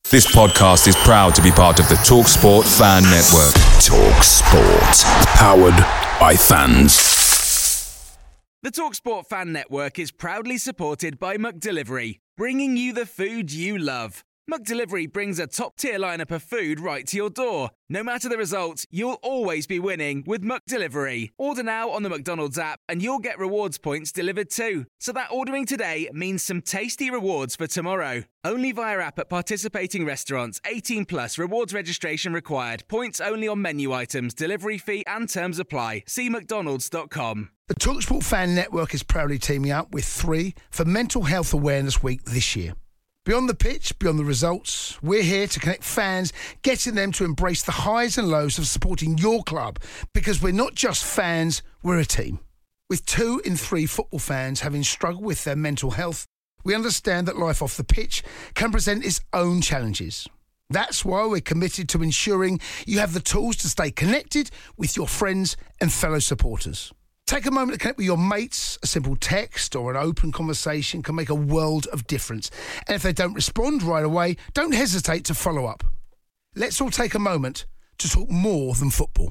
This podcast is proud to be part of the TalkSport Fan Network. TalkSport. Powered by fans. The TalkSport Fan Network is proudly supported by McDelivery, bringing you the food you love. McDelivery brings a top-tier lineup of food right to your door. No matter the result, you'll always be winning with McDelivery. Order now on the McDonald's app and you'll get rewards points delivered too. So that ordering today means some tasty rewards for tomorrow. Only via app at participating restaurants. 18 plus. Rewards registration required. Points only on menu items. Delivery fee and terms apply. See mcdonalds.com. The TalkSport Fan Network is proudly teaming up with 3 for Mental Health Awareness Week this year. Beyond the pitch, beyond the results, we're here to connect fans, getting them to embrace the highs and lows of supporting your club, because we're not just fans, we're a team. With 2 in 3 football fans having struggled with their mental health, we understand that life off the pitch can present its own challenges. That's why we're committed to ensuring you have the tools to stay connected with your friends and fellow supporters. Take a moment to connect with your mates. A simple text or an open conversation can make a world of difference. And if they don't respond right away, don't hesitate to follow up. Let's all take a moment to talk more than football.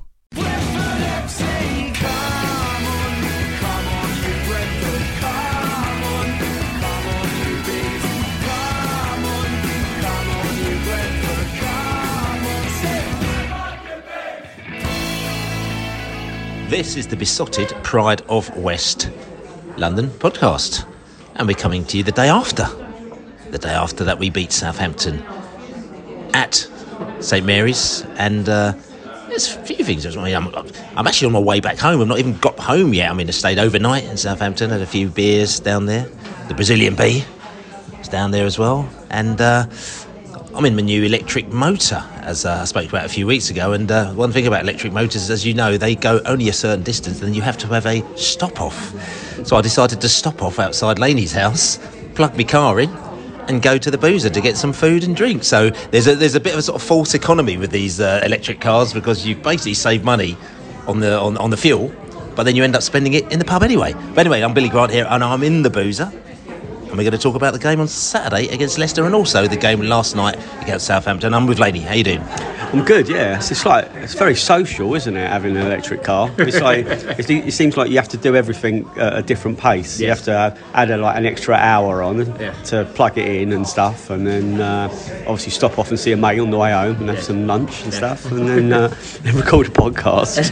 This is the Besotted Pride of West London podcast, and we're coming to you the day after that we beat Southampton at St Mary's. And there's a few things. I'm actually on my way back home. I've not even got home yet. I stayed overnight in Southampton, had a few beers down there. The Brazilian Bee was down there as well, and I'm in my new electric motor, as I spoke about a few weeks ago. And one thing about electric motors is, as you know, they go only a certain distance, and then you have to have a stop-off. So I decided to stop off outside Laney's house, plug my car in, and go to the boozer to get some food and drink. So there's a bit of a sort of false economy with these electric cars, because you basically save money on the fuel, but then you end up spending it in the pub anyway. But anyway, I'm Billy Grant here, and I'm in the boozer. And we're going to talk about the game on Saturday against Leicester, and also the game last night against Southampton. I'm with Laney. How you doing? I'm good, yeah. It's very social, isn't it, having an electric car? It's like it seems like you have to do everything at a different pace. Yeah. You have to add an extra hour on to plug it in and stuff, and then obviously stop off and see a mate on the way home and have some lunch and stuff, and then record a podcast.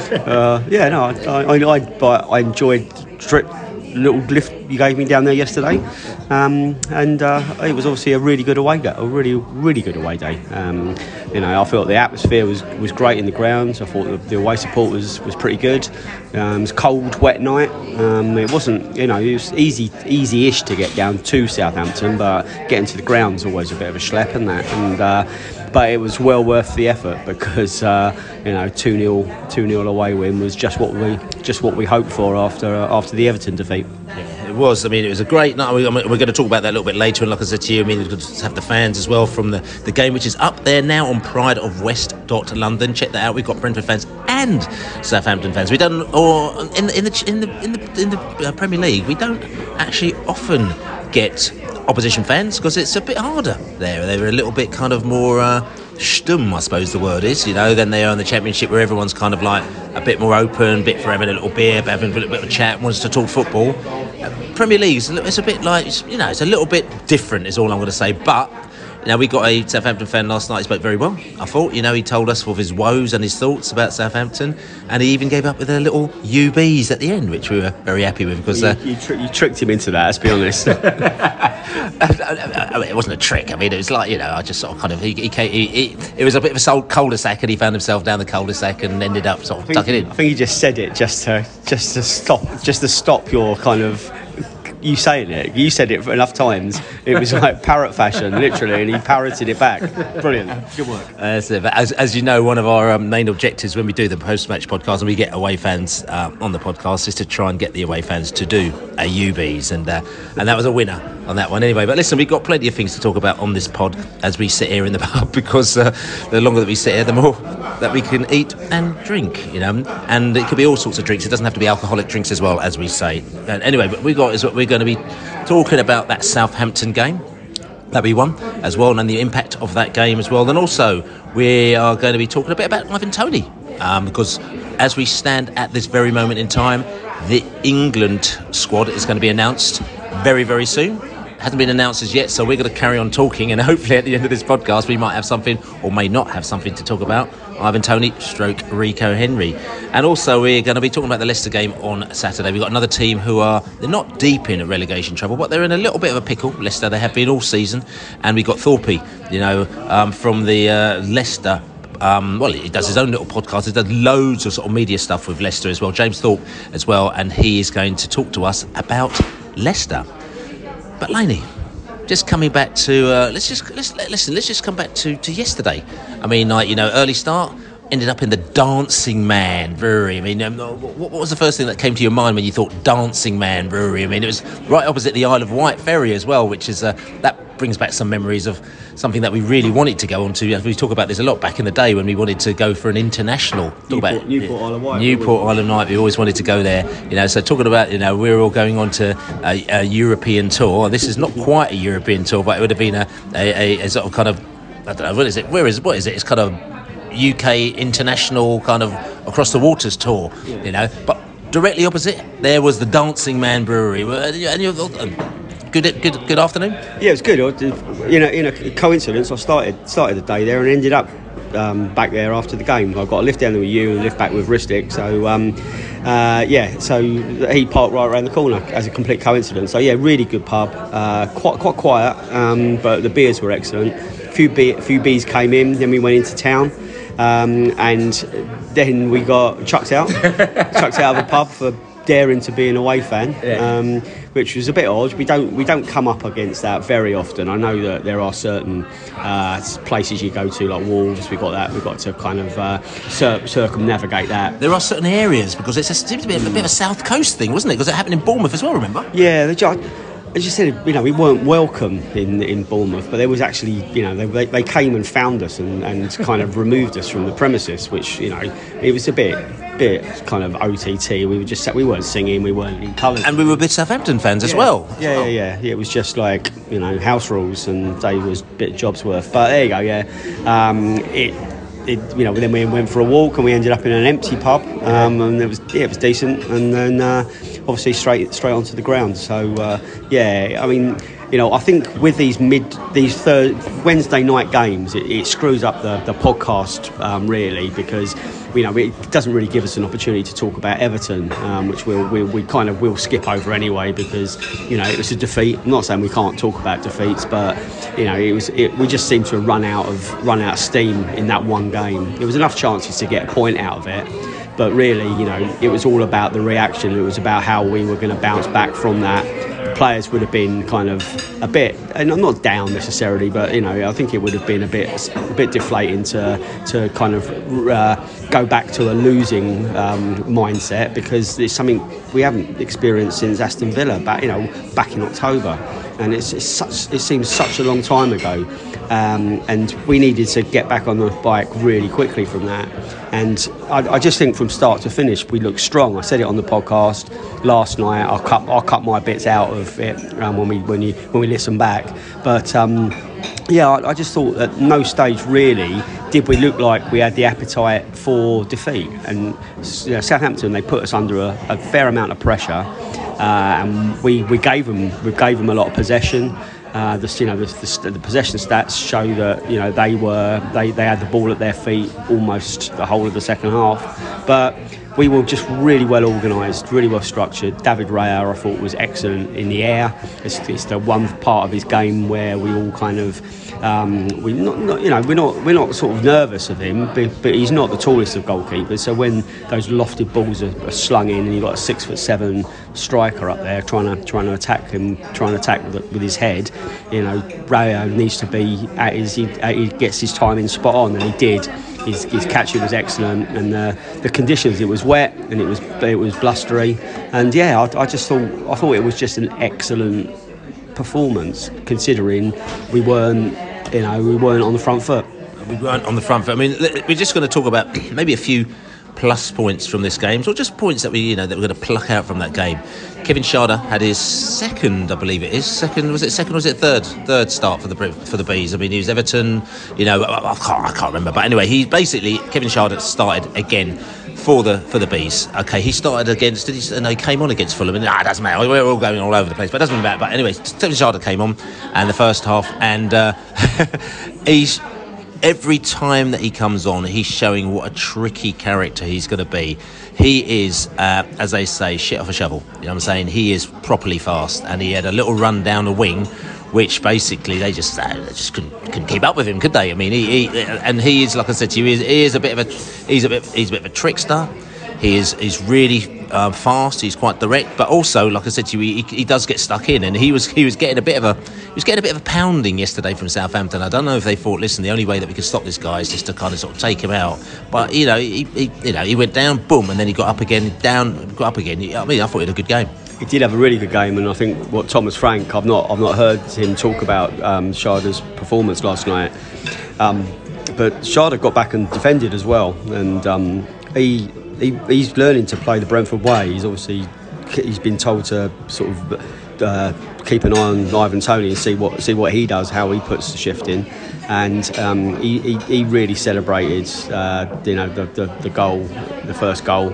I enjoyed little lift you gave me down there yesterday, and it was obviously a really good away day, really good away day. I felt the atmosphere was great in the grounds. I thought the away support was pretty good. It was a cold, wet night. It wasn't, it was easy-ish to get down to Southampton, but getting to the ground's always a bit of a schlep, isn't that? But it was well worth the effort, because 2-0 away win was just what we hoped for after the Everton defeat. Yeah, it was. It was a great night. We're going to talk about that a little bit later. And like I said to you, we're going to have the fans as well from the game, which is up there now on prideofwest.london. Check that out. We've got Brentford fans and Southampton fans. We don't, or in the Premier League, we don't actually often get opposition fans, because it's a bit harder there. They're a little bit kind of more stumm, I suppose the word is, than they are in the Championship, where everyone's kind of like a bit more open, bit for having a little beer, having a little bit of a chat, wants to talk football. Premier League, it's a bit like, it's a little bit different, is all I'm going to say. But we got a Southampton fan last night. He spoke very well, I thought. He told us of his woes and his thoughts about Southampton, and he even gave up with a little UBs at the end, which we were very happy with, because you tricked him into that, let's be honest. It wasn't a trick. It was like, I just sort of kind of it was a bit of a cul-de-sac, and he found himself down the cul-de-sac and ended up sort of tucking in. I think he just said it just to stop your kind of you saying it. You said it enough times. It was like parrot fashion, literally, and he parroted it back. Brilliant. Good work. As you know, one of our main objectives when we do the post-match podcast and we get away fans on the podcast is to try and get the away fans to do a UBs, and that was a winner on that one anyway. But listen, we've got plenty of things to talk about on this pod as we sit here in the pub, because the longer that we sit here, the more that we can eat and drink, and it could be all sorts of drinks. It doesn't have to be alcoholic drinks as well, as we say. And anyway, but we're going to be talking about that Southampton game, that we won as well, and the impact of that game as well. Then also we are going to be talking a bit about Ivan Toney, because as we stand at this very moment in time, the England squad is going to be announced very, very soon. Hasn't been announced as yet, so we're going to carry on talking, and hopefully at the end of this podcast we might have something, or may not have something to talk about. Ivan Toney stroke Rico Henry. And also we're going to be talking about the Leicester game on Saturday. We've got another team they're not deep in relegation trouble, but they're in a little bit of a pickle. Leicester, they have been all season. And we've got Thorpe, from the Leicester. He does his own little podcast. He does loads of sort of media stuff with Leicester as well. James Thorpe as well, and he is going to talk to us about Leicester. But Laney, just coming back to let's just come back to yesterday. I mean, early start, ended up in the Dancing Man Brewery. I mean, what was the first thing that came to your mind when you thought Dancing Man Brewery? I mean, it was right opposite the Isle of Wight ferry as well, which is that brings back some memories of something that we really wanted to go on to. We talk about this a lot back in the day when we wanted to go for an international. Newport Isle of Wight. Newport Isle of Wight. We always wanted to go there. So talking about, we're all going on to a European tour. This is not quite a European tour, but it would have been a sort of kind of, I don't know, what is it? What is it? It's kind of UK international kind of across the waters tour, But directly opposite there was the Dancing Man Brewery. Good afternoon. Yeah, it was good. In a coincidence, I started the day there and ended up back there after the game. I got a lift down there with you and a lift back with Ristic. So so he parked right around the corner as a complete coincidence. So yeah, really good pub. Quite quiet, but the beers were excellent. A few bees came in. Then we went into town. And then we got chucked out of the pub for daring to be an away fan, which was a bit odd. We don't come up against that very often. I know that there are certain places you go to, like Wolves. We've got to kind of circumnavigate that. There are certain areas, because it seems to be a bit of a South Coast thing, wasn't it? Because it happened in Bournemouth as well, remember? Yeah, as you said, we weren't welcome in Bournemouth, but there was actually, they came and found us and kind of removed us from the premises, which, it was a bit kind of OTT. We weren't singing, we weren't in colours. And we were big Southampton fans as well. Yeah. It was just like, house rules, and they was a bit jobs worth. But there you go, yeah. Then we went for a walk and we ended up in an empty pub, and it was decent, and then obviously straight onto the ground. So I think with these Wednesday night games, it screws up the podcast really, because it doesn't really give us an opportunity to talk about Everton, which we kind of will skip over anyway, because it was a defeat. I'm not saying we can't talk about defeats, but we just seemed to run out of steam in that one game. There was enough chances to get a point out of it, but really, it was all about the reaction. It was about how we were going to bounce back from that. Players would have been kind of a bit, and I'm not down necessarily, but I think it would have been a bit deflating to kind of go back to a losing mindset, because it's something we haven't experienced since Aston Villa back in October, and it seems such a long time ago. And we needed to get back on the bike really quickly from that. And I just think from start to finish we looked strong. I said it on the podcast last night. I'll cut my bits out of it when we listen back. But I just thought at no stage really did we look like we had the appetite for defeat. And Southampton, they put us under a fair amount of pressure, and we gave them a lot of possession. The possession stats show that they had the ball at their feet almost the whole of the second half, but we were just really well organised, really well structured. David Raya, I thought, was excellent in the air. It's the one part of his game where we all kind of we're not sort of nervous of him, but he's not the tallest of goalkeepers. So when those lofted balls are slung in, and you've got a 6'7" striker up there trying to attack him, with his head, Raya needs to be he gets his timing spot on, and he did. His catching was excellent, and the conditions, it was wet and it was blustery, and I thought it was just an excellent performance, considering we weren't on the front foot. We weren't on the front foot. I mean, we're just going to talk about maybe a few plus points from this game, or just points that we're going to pluck out from that game. Kevin Schade had his second, I believe it is, was it third start for the Bees? I mean, he was Everton, I can't remember, but anyway, Kevin Schade started again for the Bees. Okay, he started against, he came on against Fulham, and it doesn't matter, we're all going all over the place, but it doesn't matter. But anyway, Kevin Schade came on and the first half, and every time that he comes on, he's showing what a tricky character he's going to be. He is, as they say, shit off a shovel. You know what I'm saying? He is properly fast, and he had a little run down the wing, which basically they just couldn't keep up with him, could they? I mean, he is, like I said to you, he's a bit of a trickster. He's really fast. He's quite direct, but also, like I said to you, he does get stuck in, and he was getting a bit of a pounding yesterday from Southampton. I don't know if they thought, listen, the only way that we can stop this guy is just to kind of sort of take him out. But he went down, boom, and then he got up again, down, got up again. I mean, I thought he had a good game. He did have a really good game, and I think what Thomas Frank, I've not heard him talk about Schade's performance last night, but Schade got back and defended as well, and he's learning to play the Brentford way. He's been told to sort of keep an eye on Ivan Toney and see what he does, how he puts the shift in, and he really celebrated the goal, the first goal.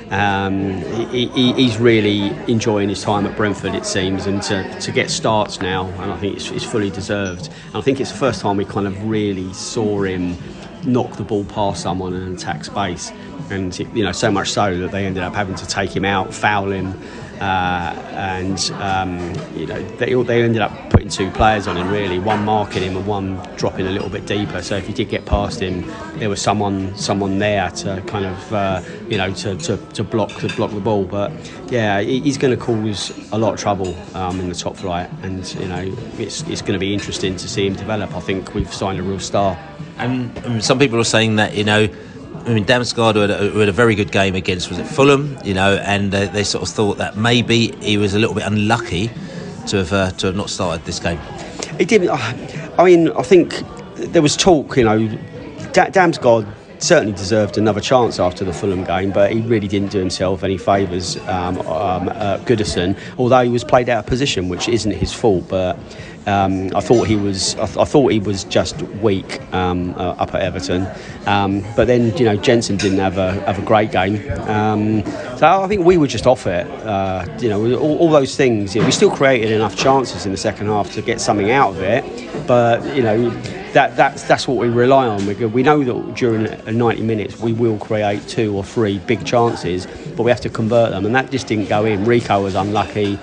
He's really enjoying his time at Brentford, it seems, and to get starts now, and I think it's fully deserved. And I think it's the first time we kind of really saw him knock the ball past someone and attack space, and so much so that they ended up having to take him out, foul him, and they ended up putting two players on him, really, one marking him and one dropping a little bit deeper. So if you did get past him, there was someone there to kind of to block the ball. But yeah, he's going to cause a lot of trouble in the top flight, and it's going to be interesting to see him develop. I think we've signed a real star. And some people are saying that Damsgaard who had a very good game against, was it Fulham? And they sort of thought that maybe he was a little bit unlucky to have not started this game. He didn't. I mean, I think there was talk. Damsgaard certainly deserved another chance after the Fulham game, but he really didn't do himself any favours. Goodison, although he was played out of position, which isn't his fault, but. I thought he was just weak up at Everton, but then Jensen didn't have a great game, so I think we were just off it. All those things. We still created enough chances in the second half to get something out of it, but that's what we rely on. We know that during 90 minutes we will create 2 or 3 big chances, but we have to convert them, and that just didn't go in. Rico was unlucky.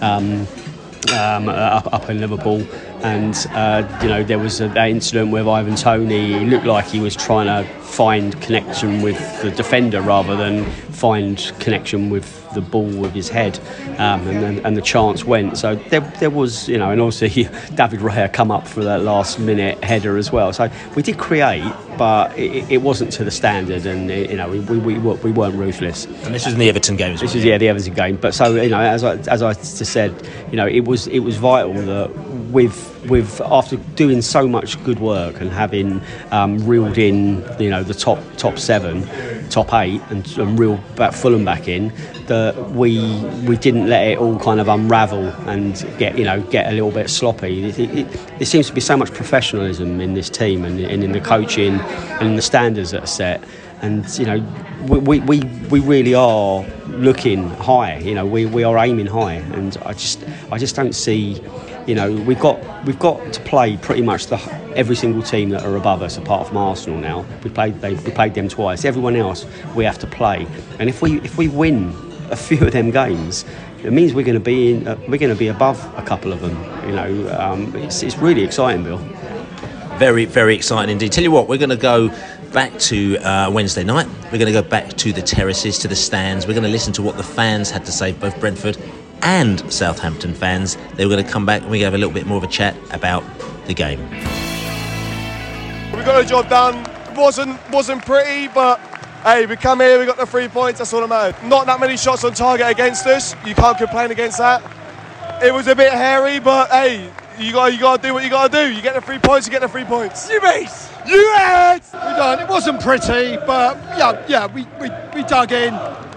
Up in Liverpool, and there was that incident with Ivan Toney. He looked like he was trying to find connection with the defender rather than find connection with the ball with his head, and the chance went. So there was, and also David Raya come up for that last minute header as well. So we did create, but it wasn't to the standard, and we weren't ruthless. And this was in the Everton game. This is the Everton game. But so as I just said, it was vital that with after doing so much good work and having reeled in the top 7, top 8, and reeled Fulham back in, that we didn't let it all kind of unravel and get a little bit sloppy. There seems to be so much professionalism in this team and in the coaching and in the standards that are set. And we really are looking high. We are aiming high, and I just don't see. We've got to play pretty much every single team that are above us, apart from Arsenal. Now we played them twice. Everyone else we have to play, and if we win a few of them games, it means we're going to be above a couple of them. It's really exciting, Bill. Very, very exciting indeed. Tell you what, we're going to go back to Wednesday night. We're going to go back to the terraces, to the stands. We're going to listen to what the fans had to say, both Brentford and Southampton fans. They were going to come back and we're going to have a little bit more of a chat about the game. We got the job done. Wasn't pretty, but hey, we come here, we got the 3 points, that's all that matters. Not that many shots on target against us. You can't complain against that. It was a bit hairy, but hey, You got to do what you got to do. You get the 3 points, you get the 3 points. Yes! Yes! We done. It wasn't pretty, but yeah, we dug in.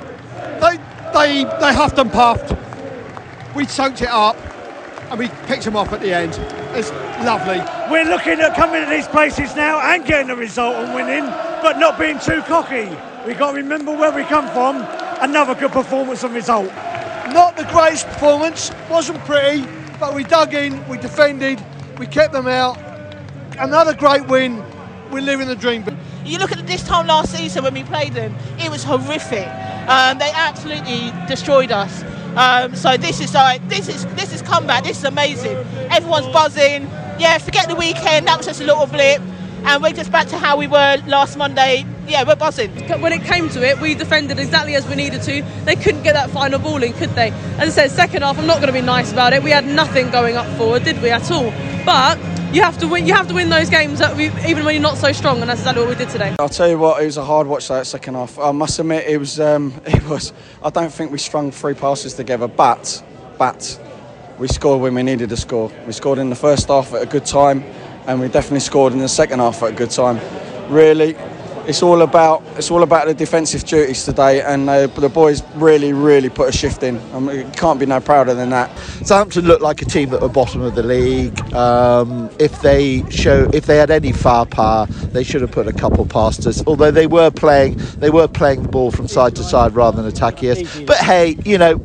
They huffed and puffed. We soaked it up, and we picked them off at the end. It's lovely. We're looking at coming to these places now and getting a result and winning, but not being too cocky. We've got to remember where we come from. Another good performance and result. Not the greatest performance, wasn't pretty, but we dug in, we defended, we kept them out. Another great win. We're living the dream. You look at this time last season when we played them, it was horrific. They absolutely destroyed us. So this is comeback. This is amazing. Everyone's buzzing. Yeah, forget the weekend. That was just a little blip, and we're just back to how we were last Monday. Yeah, we're buzzing. When it came to it, we defended exactly as we needed to. They couldn't get that final ball in, could they? As I said, second half, I'm not going to be nice about it. We had nothing going up forward, did we, at all? But you have to win. You have to win those games even when you're not so strong, and that's exactly what we did today. I'll tell you what, it was a hard watch that second half. I must admit, it was. I don't think we strung 3 passes together, but we scored when we needed to score. We scored in the first half at a good time, and we definitely scored in the second half at a good time. Really, it's all about the defensive duties today, and the boys really put a shift in. I mean, it can't be no prouder than that. Southampton looked like a team at the bottom of the league. If they had any firepower, they should have put a couple past us. Although they were playing the ball from side to side rather than attacking us. But hey,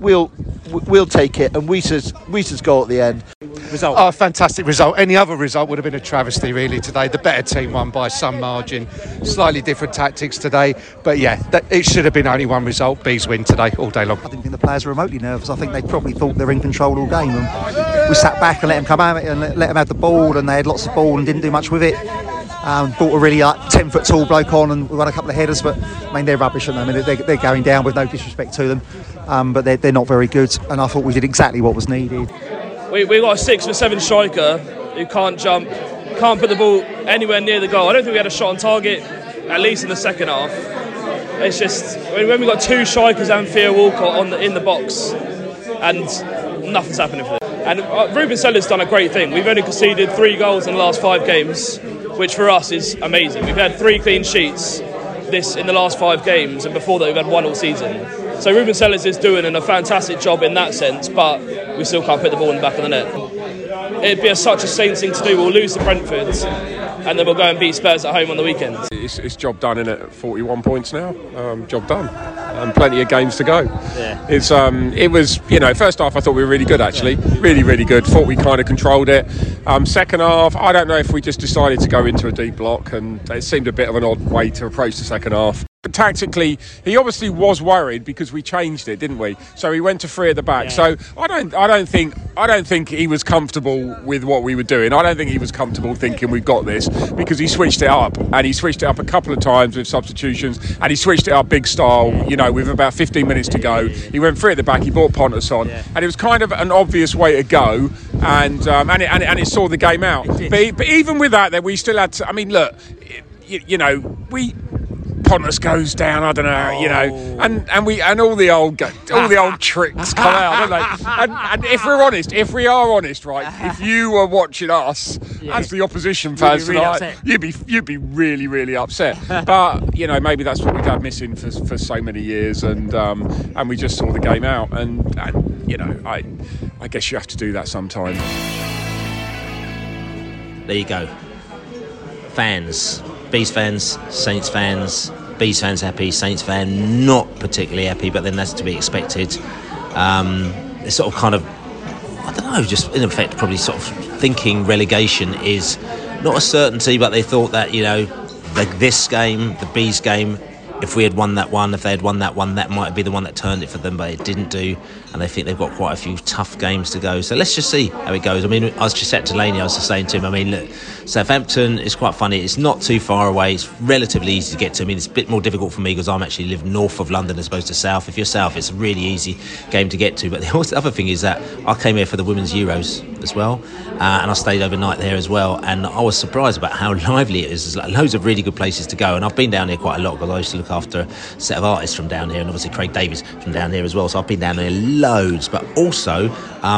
we'll take it. And Weiser's goal at the end. Result. Oh, fantastic result. Any other result would have been a travesty, really, today. The better team won by some margin. Slightly different tactics today. But yeah, it should have been only one result. Bees win today, all day long. I didn't think the players were remotely nervous. I think they probably thought they were in control all game. And we sat back and let them come out and let them have the ball, and they had lots of ball and didn't do much with it. Brought a really 10-foot tall bloke on, and we won a couple of headers, but I mean, they're rubbish, aren't they? I mean, they're going down with no disrespect to them, but they're not very good, and I thought we did exactly what was needed. We got a 6 or 7 striker who can't jump, can't put the ball anywhere near the goal. I don't think we had a shot on target, at least in the second half. It's just when we got 2 strikers and Theo Walcott in the box, and nothing's happening for them. And Ruben Seller's done a great thing. We've only conceded 3 goals in the last 5 games, which for us is amazing. We've had 3 clean sheets in the last 5 games, and before that we've had 1 all season. So Ruben Sellers is doing a fantastic job in that sense, but we still can't put the ball in the back of the net. It'd be such a Saints thing to do. We'll lose to Brentford, and then we'll go and beat Spurs at home on the weekend. It's job done, isn't it? 41 points now. Job done. And plenty of games to go. Yeah. It was, first half I thought we were really good, actually. Really good. Thought we kind of controlled it. Second half, I don't know if we just decided to go into a deep block, and it seemed a bit of an odd way to approach the second half. But tactically, he obviously was worried because we changed it, didn't we? So he went to 3 at the back. Yeah. So I don't think he was comfortable with what we were doing. I don't think he was comfortable thinking we've got this, because he switched it up, and he switched it up a couple of times with substitutions, and he switched it up big style. With about 15 minutes to go, he went 3 at the back. He brought Pontus on, and it was kind of an obvious way to go, and it saw the game out. But even with that, we still had to. I mean, look, Pontus goes down, I don't know, and all the old tricks come out, don't they? And if we are honest, right? If you were watching us as the opposition fans tonight, you'd be really upset. But maybe that's what we've had missing for so many years, and we just saw the game out, and I guess you have to do that sometime. There you go. Fans. Bees fans, Saints fans, Bees fans happy, Saints fan not particularly happy, but then that's to be expected. It's sort of kind of, I don't know, just in effect probably sort of thinking relegation is not a certainty, but they thought that, this game, the Bees game, if we had won that one, if they had won that one, that might be the one that turned it for them, but it didn't do, and they think they've got quite a few tough games to go. So let's just see how it goes. I mean, I was just at Delaney, I was just saying to him, look, Southampton is quite funny. It's not too far away. It's relatively easy to get to. I mean, it's a bit more difficult for me because I'm actually live north of London as opposed to south. If you're south, it's a really easy game to get to. But the other thing is that I came here for the Women's Euros as well, and I stayed overnight there as well, and I was surprised about how lively it is. There's like loads of really good places to go, and I've been down here quite a lot because I used to look after a set of artists from down here, and obviously Craig Davies from down here as well, so I've been down here loads. But also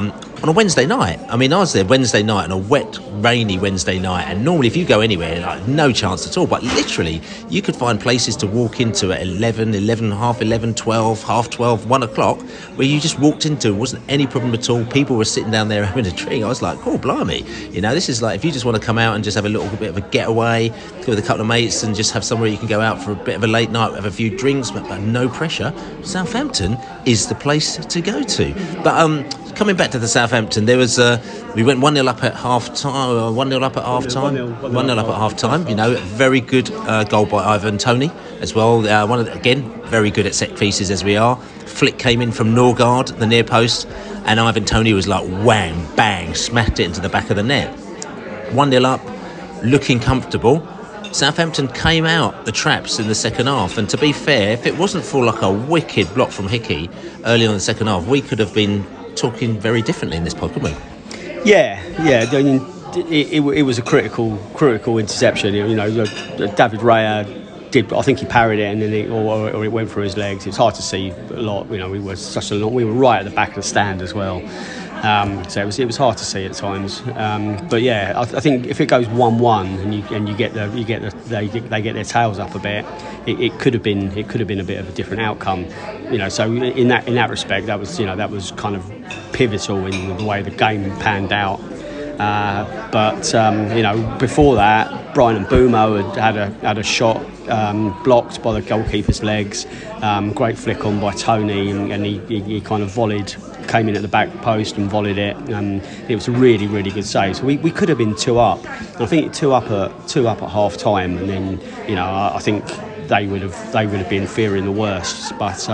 on a Wednesday night. I mean, I was there Wednesday night on a wet, rainy Wednesday night, and normally if you go anywhere, like, no chance at all. But literally, you could find places to walk into at 11, half 11, 12, half 12, 1 o'clock, where you just walked into. It wasn't any problem at all. People were sitting down there having a drink. I was like, oh, blimey. You know, this is like, if you just want to come out and just have a little bit of a getaway, go with a couple of mates and just have somewhere you can go out for a bit of a late night, have a few drinks, but no pressure, Southampton is the place to go to. But coming back to the Southampton, there was we went 1-0 up at half time. 1-0 up at half time. 1-0 up at half time. You know, very good goal by Ivan Toney as well. Again, very good at set pieces as we are. Flick came in from Norgard, the near post, and Ivan Toney was like wham, bang, smacked it into the back of the net. 1-0 up, looking comfortable. Southampton came out the traps in the second half, and to be fair, if it wasn't for like a wicked block from Hickey early on in the second half, we could have been talking very differently in this pod, couldn't we? Yeah. I mean, it was a critical interception. You know, David Raya did. I think he parried it, and then or it went through his legs. It's hard to see a lot. You know, we were right at the back of the stand as well. So it was hard to see at times. But yeah, I think if it goes 1-1 and they get their tails up a bit, it could have been a bit of a different outcome. You know, so in that respect, that was kind of pivotal in the way the game panned out. But you know, before that, Brian Mbeumo had a shot blocked by the goalkeeper's legs. Great flick on by Toney, and he kind of came in at the back post and volleyed it. It was a really, really good save. So we could have been 2 up. I think 2 up at half time, and then, you know, I think they would have been fearing the worst. But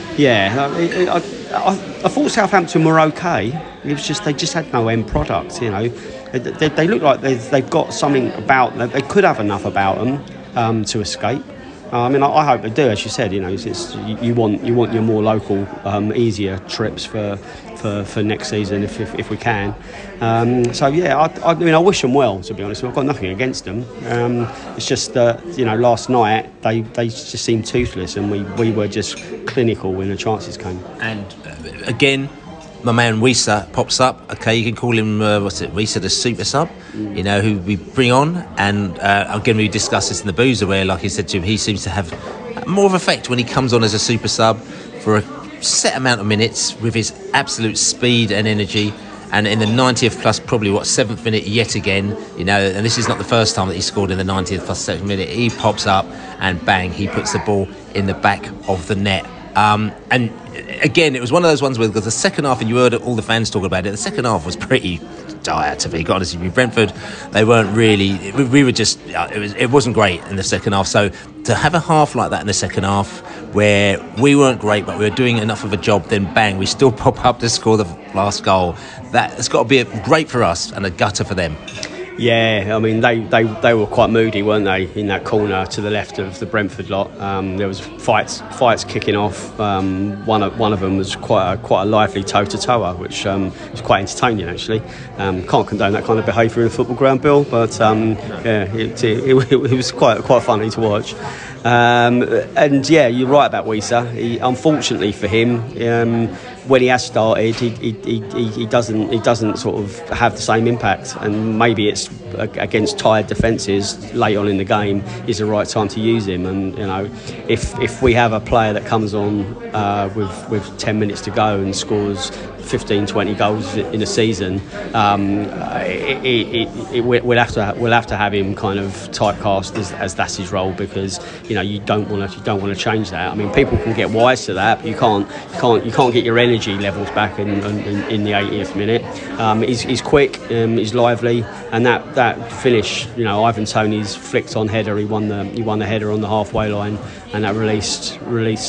I thought Southampton were okay. It was just they just had no end product. You know, they look like they've got something about them. They could have enough about them to escape. I mean, I hope they do. As you said, you know, you want your more local, easier trips for next season if we can. So yeah, I mean, I wish them well. To be honest, I've got nothing against them. It's just that, you know, last night they just seemed toothless, and we were just clinical when the chances came. And again, my man Wissa pops up. Okay, you can call him Wissa the super sub, you know, who we bring on. And again, we discussed this in the boozer, where, like he said to him, he seems to have more of effect when he comes on as a super sub for a set amount of minutes with his absolute speed and energy. And in the 90th plus, probably 7th minute yet again, you know, and this is not the first time that he scored in the 90th plus 7th minute. He pops up and bang, he puts the ball in the back of the net. And again, it was one of those ones where, because the second half, and you heard all the fans talk about it, the second half was pretty dire, to be honest with you. Brentford, they weren't really, we were just, it wasn't great in the second half. So to have a half like that in the second half, where we weren't great, but we were doing enough of a job, then bang, we still pop up to score the last goal. That's got to be great for us and a gutter for them. Yeah, I mean, they were quite moody, weren't they, in that corner to the left of the Brentford lot. There was fights kicking off. One of them was quite a lively toe-to-toer, which was quite entertaining, actually. Can't condone that kind of behaviour in a football ground, Bill, but yeah, it was quite funny to watch. And yeah, you're right about Wissa. Unfortunately for him, when he has started, he doesn't sort of have the same impact, and maybe it's against tired defences late on in the game is the right time to use him. And, you know, if we have a player that comes on with 10 minutes to go and scores 15-20 goals in a season, we'll have to have him kind of typecast as that's his role, because, you know, you don't want to change that. I mean, people can get wise to that, but you can't get your energy levels back in the 80th minute. He's quick, he's lively, and that finish, you know, Ivan Toney's flicked on header. He won the header on the halfway line, and that released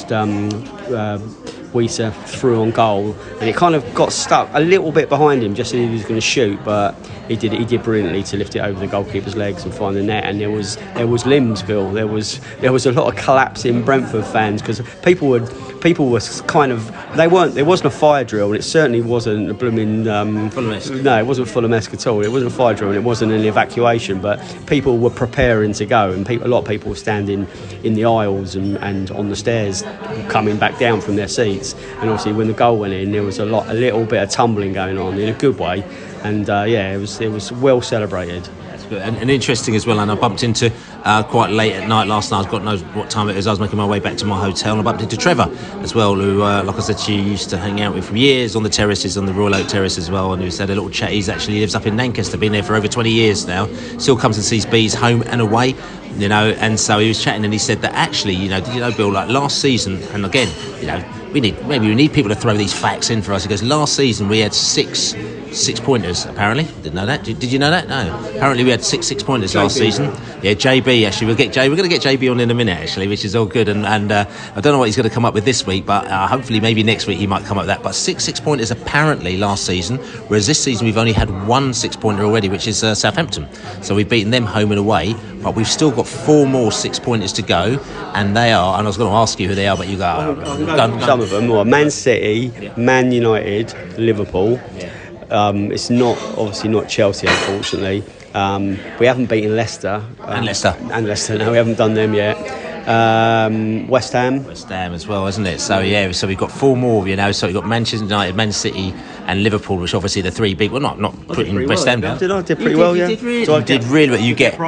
Wissa through on goal, and it kind of got stuck a little bit behind him just as he was going to shoot, but he did brilliantly to lift it over the goalkeeper's legs and find the net. And there was limbs, Bill. There was a lot of collapsing Brentford fans, because people people were kind of, there wasn't a fire drill, and it certainly wasn't a blooming Fulham-esque. No, it wasn't Fulham-esque at all. It wasn't a fire drill, and it wasn't an evacuation, but people were preparing to go, and a lot of people were standing in the aisles and on the stairs coming back down from their seats. And obviously when the goal went in, there was a little bit of tumbling going on in a good way, and it was well celebrated. And interesting as well, and I bumped into quite late at night last night, God knows what time it was, I was making my way back to my hotel, and I bumped into Trevor as well, who like I said, she used to hang out with for years on the terraces, on the Royal Oak Terrace as well, and who's had a little chat. He lives up in Lancaster, been there for over 20 years now, still comes and sees bees home and away, and so he was chatting, and he said that actually, did you know, Bill, like last season, and again, we need people to throw these facts in for us. He goes, last season we had six pointers, apparently. Didn't know that. Did you know that? No. Apparently we had six pointers last season. Yeah, JB, actually. We're going to get JB on in a minute, actually, which is all good. And I don't know what he's going to come up with this week, but hopefully maybe next week he might come up with that. But six pointers apparently last season, whereas this season we've only had one 6-pointer already, which is Southampton. So we've beaten them home and away, but we've still got 4 more 6-pointers to go, and they are, and I was going to ask you who they are, but you go. Some of them are Man City, Man United, Liverpool. It's obviously not Chelsea, unfortunately. We haven't beaten Leicester. And Leicester. No, we haven't done them yet. West Ham as well, isn't it? So we've got 4 more, so we've got Manchester United, Man City and Liverpool, which obviously the 3 big, well, not putting West Ham down. I did pretty well, yeah. You did really well. You get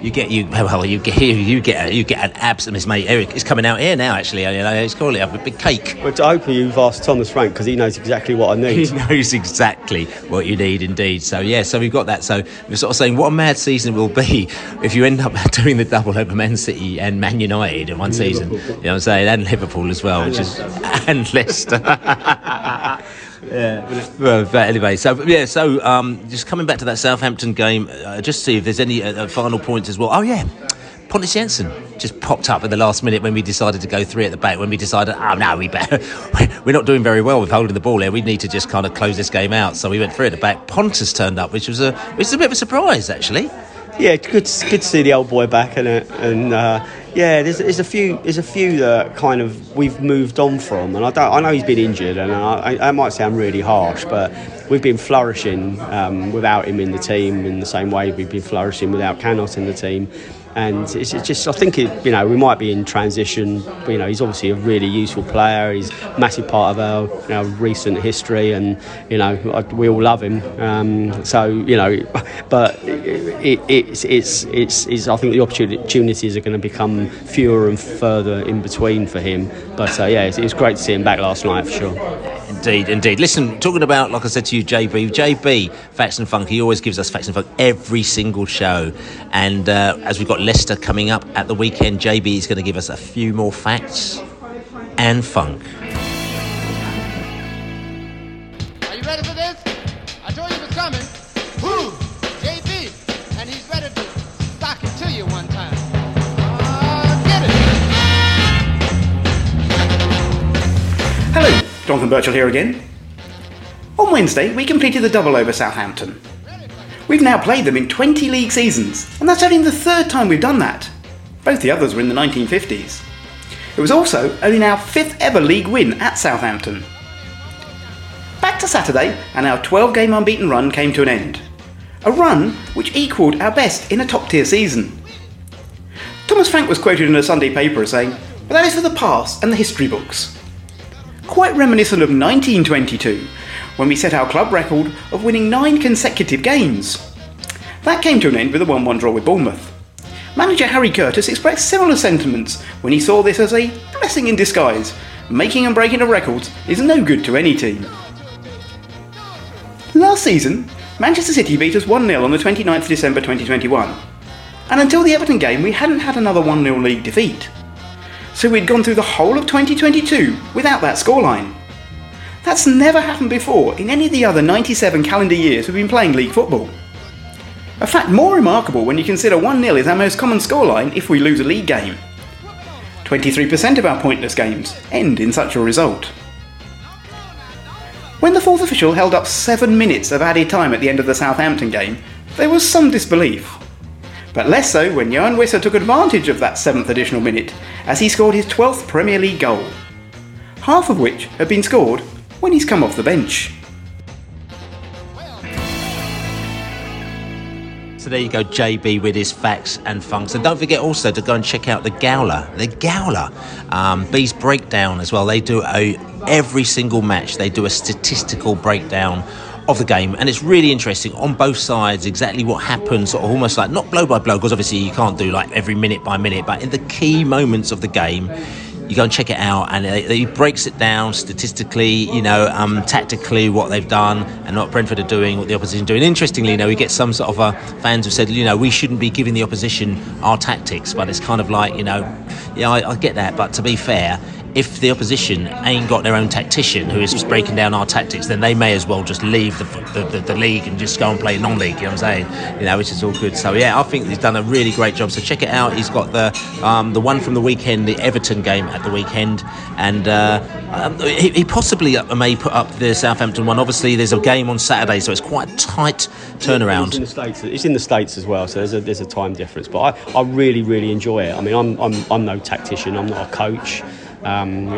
an absolute, mate, Eric is coming out here now, actually, he's calling it a big cake. But I hope you've asked Thomas Frank, because he knows exactly what I need. He knows exactly what you need, indeed. So we've got that. So we're sort of saying what a mad season it will be if you end up doing the double over Man City and Man United in one season. You know what I'm saying? And Liverpool as well, and Leicester. Yeah. But anyway, so just coming back to that Southampton game, just see if there's any final points as well. Oh yeah, Pontus Jansson just popped up at the last minute when we decided to go 3 at the back. When we decided, we're not doing very well with holding the ball here. We need to just kind of close this game out. So we went 3 at the back. Pontus turned up, which was a bit of a surprise, actually. Yeah, good to see the old boy back, innit? And there's a few that kind of we've moved on from, and I know he's been injured, and I might sound really harsh, but we've been flourishing without him in the team in the same way we've been flourishing without Canos in the team. And it's just, I think, we might be in transition. He's obviously a really useful player. He's a massive part of our recent history, and we all love him. But it's I think the opportunities are going to become fewer and further in between for him. But it was great to see him back last night for sure. Indeed. Listen, talking about, like I said to you, JB, Facts and Funk, he always gives us Facts and Funk every single show. And as we've got Leicester coming up at the weekend, JB is going to give us a few more facts and funk. Are you ready for this? I told you it was coming. Who? JB. And he's ready to sock it to you one time. Get it. Hello, Jonathan Birchall here again. On Wednesday, we completed the double over Southampton. We've now played them in 20 league seasons, and that's only the 3rd time we've done that. Both the others were in the 1950s. It was also only our 5th ever league win at Southampton. Back to Saturday, and our 12-game unbeaten run came to an end. A run which equalled our best in a top-tier season. Thomas Frank was quoted in a Sunday paper as saying, "But that is for the past and the history books." Quite reminiscent of 1922, when we set our club record of winning 9 consecutive games. That came to an end with a 1-1 draw with Bournemouth. Manager Harry Curtis expressed similar sentiments when he saw this as a blessing in disguise. Making and breaking of records is no good to any team. Last season, Manchester City beat us 1-0 on the 29th of December 2021. And until the Everton game, we hadn't had another 1-0 league defeat. So we'd gone through the whole of 2022 without that scoreline. That's never happened before in any of the other 97 calendar years we've been playing league football. A fact more remarkable when you consider 1-0 is our most common scoreline if we lose a league game. 23% of our pointless games end in such a result. When the 4th official held up 7 minutes of added time at the end of the Southampton game, there was some disbelief. But less so when Johan Wissa took advantage of that 7th additional minute as he scored his 12th Premier League goal. half of which have been scored when he's come off the bench. So there you go, JB with his facts and funks. And don't forget also to go and check out the Gowler. B's Breakdown as well. They do every single match. They do a statistical breakdown of the game, and it's really interesting on both sides, exactly what happens, sort of almost like not blow by blow, because obviously you can't do like every minute by minute, but in the key moments of the game, you go and check it out, and he breaks it down statistically, tactically, what they've done and what Brentford are doing, what the opposition are doing. Interestingly, we get some sort of fans who said, we shouldn't be giving the opposition our tactics, but it's kind of like, I get that, but to be fair, if the opposition ain't got their own tactician who is just breaking down our tactics, then they may as well just leave the league and just go and play non-league, you know what I'm saying? Which is all good. So yeah, I think he's done a really great job. So check it out. He's got the one from the weekend, the Everton game at the weekend, and he possibly may put up the Southampton one. Obviously, there's a game on Saturday, so it's quite a tight turnaround. It's in the States as well, so there's a time difference. But I really, really enjoy it. I mean, I'm no tactician. I'm not a coach. I'm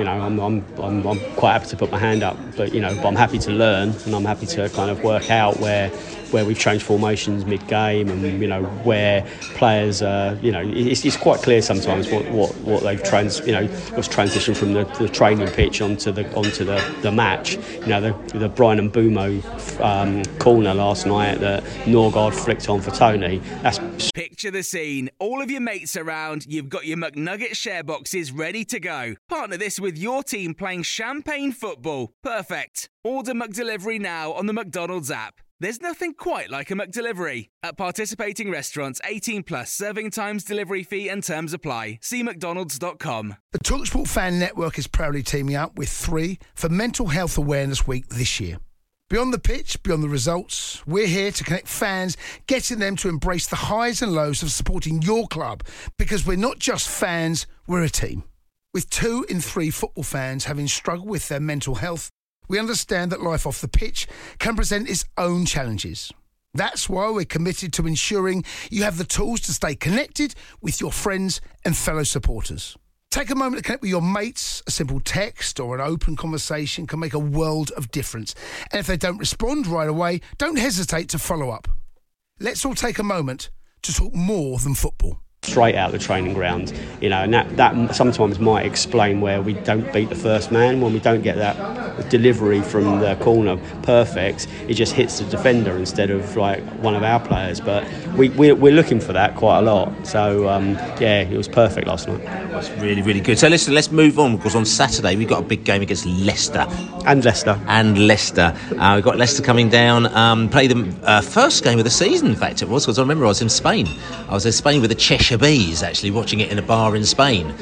quite happy to put my hand up, but I'm happy to learn, and I'm happy to kind of work out where we've changed formations mid-game, and where players it's quite clear sometimes what they've what's transitioned from the training pitch onto the match. The Brian Mbeumo corner last night that Norgard flicked on for Tony. Picture the scene. All of your mates around, you've got your McNugget share boxes ready to go. Partner this with your team playing champagne football. Perfect. Order McDelivery now on the McDonald's app. There's nothing quite like a McDelivery. At participating restaurants, 18 plus, serving times, delivery fee and terms apply. See mcdonalds.com. The TalkSport Fan Network is proudly teaming up with 3 for Mental Health Awareness Week this year. Beyond the pitch, beyond the results, we're here to connect fans, getting them to embrace the highs and lows of supporting your club, because we're not just fans, we're a team. With 2 in 3 football fans having struggled with their mental health, we understand that life off the pitch can present its own challenges. That's why we're committed to ensuring you have the tools to stay connected with your friends and fellow supporters. Take a moment to connect with your mates. A simple text or an open conversation can make a world of difference. And if they don't respond right away, don't hesitate to follow up. Let's all take a moment to talk more than football. Straight out of the training ground, and that sometimes might explain where we don't beat the first man. When we don't get that delivery from the corner perfect, it just hits the defender instead of like one of our players. But we're looking for that quite a lot. So it was perfect last night. That's really, really good. So listen, let's move on, because on Saturday we've got a big game against Leicester. And Leicester. We've got Leicester coming down, play them first game of the season, in fact it was, because I remember I was in Spain. I was in Spain with the Cheshire Bees, actually, watching it in a bar in Spain.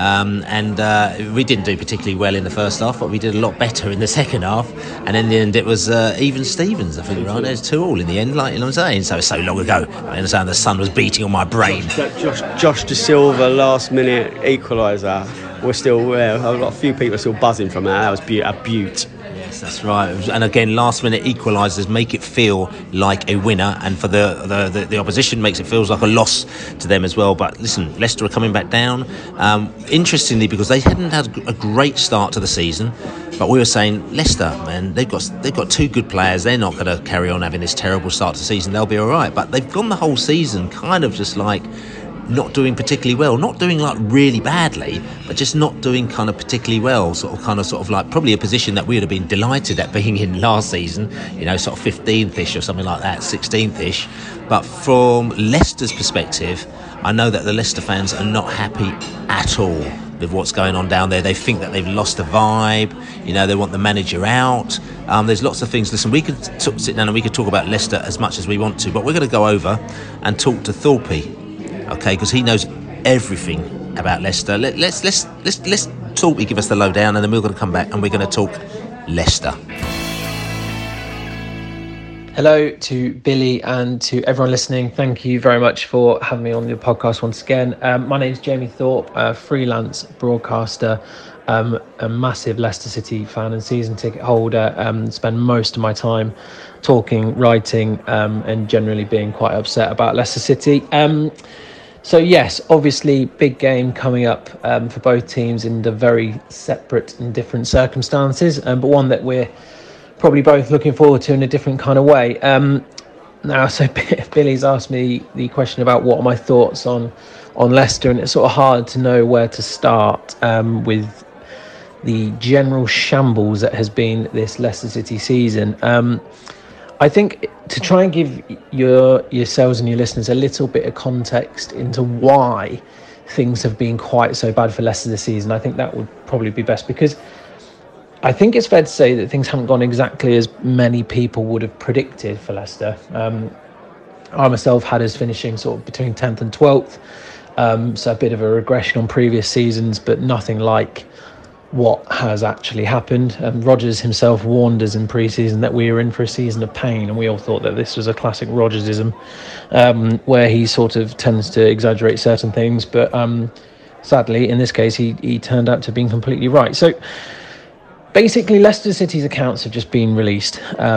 And we didn't do particularly well in the first half, but we did a lot better in the second half. And in the end it was even Stevens, I think, right? There's 2-2 in the end, like, you know what I'm saying? So it's so long ago. I understand the sun was beating on my brain. Josh De Silva, last minute equaliser. We're still, a few people are still buzzing from that. That was a beaut. Yes, that's right. And again, last minute equalisers make it feel like a winner, and for the opposition makes it feel like a loss to them as well. But listen, Leicester are coming back down. Interestingly, because they hadn't had a great start to the season, but we were saying Leicester, man, they've got 2 good players. They're not going to carry on having this terrible start to the season. They'll be all right. But they've gone the whole season kind of just like not doing particularly well, not doing like really badly, but just not doing kind of particularly well, sort of like probably a position that we would have been delighted at being in last season, sort of 15th-ish or something like that, 16th-ish. But from Leicester's perspective, I know that the Leicester fans are not happy at all with what's going on down there. They think that they've lost the vibe, they want the manager out. There's lots of things. Listen, we could sit down and we could talk about Leicester as much as we want to, but we're going to go over and talk to Thorpe. Okay, because he knows everything about Leicester. Let's talk. He give us the lowdown, and then we're going to come back and we're going to talk Leicester. Hello to Billy and to everyone listening. Thank you very much for having me on your podcast once again. My name is Jamie Thorpe, a freelance broadcaster, a massive Leicester City fan and season ticket holder. Spend most of my time talking, writing, and generally being quite upset about Leicester City. So yes, obviously big game coming up for both teams in the very separate and different circumstances, but one that we're probably both looking forward to in a different kind of way. Now, so Billy's asked me the question about what are my thoughts on Leicester, and it's sort of hard to know where to start with the general shambles that has been this Leicester City season. I think to try and give yourselves and your listeners a little bit of context into why things have been quite so bad for Leicester this season, I think that would probably be best, because I think it's fair to say that things haven't gone exactly as many people would have predicted for Leicester. I myself had us finishing sort of between 10th and 12th, so a bit of a regression on previous seasons, but nothing like what has actually happened. Rodgers himself warned us in pre-season that we were in for a season of pain, and we all thought that this was a classic Rodgersism, where he sort of tends to exaggerate certain things, but sadly in this case he turned out to be completely right. So basically Leicester City's accounts have just been released,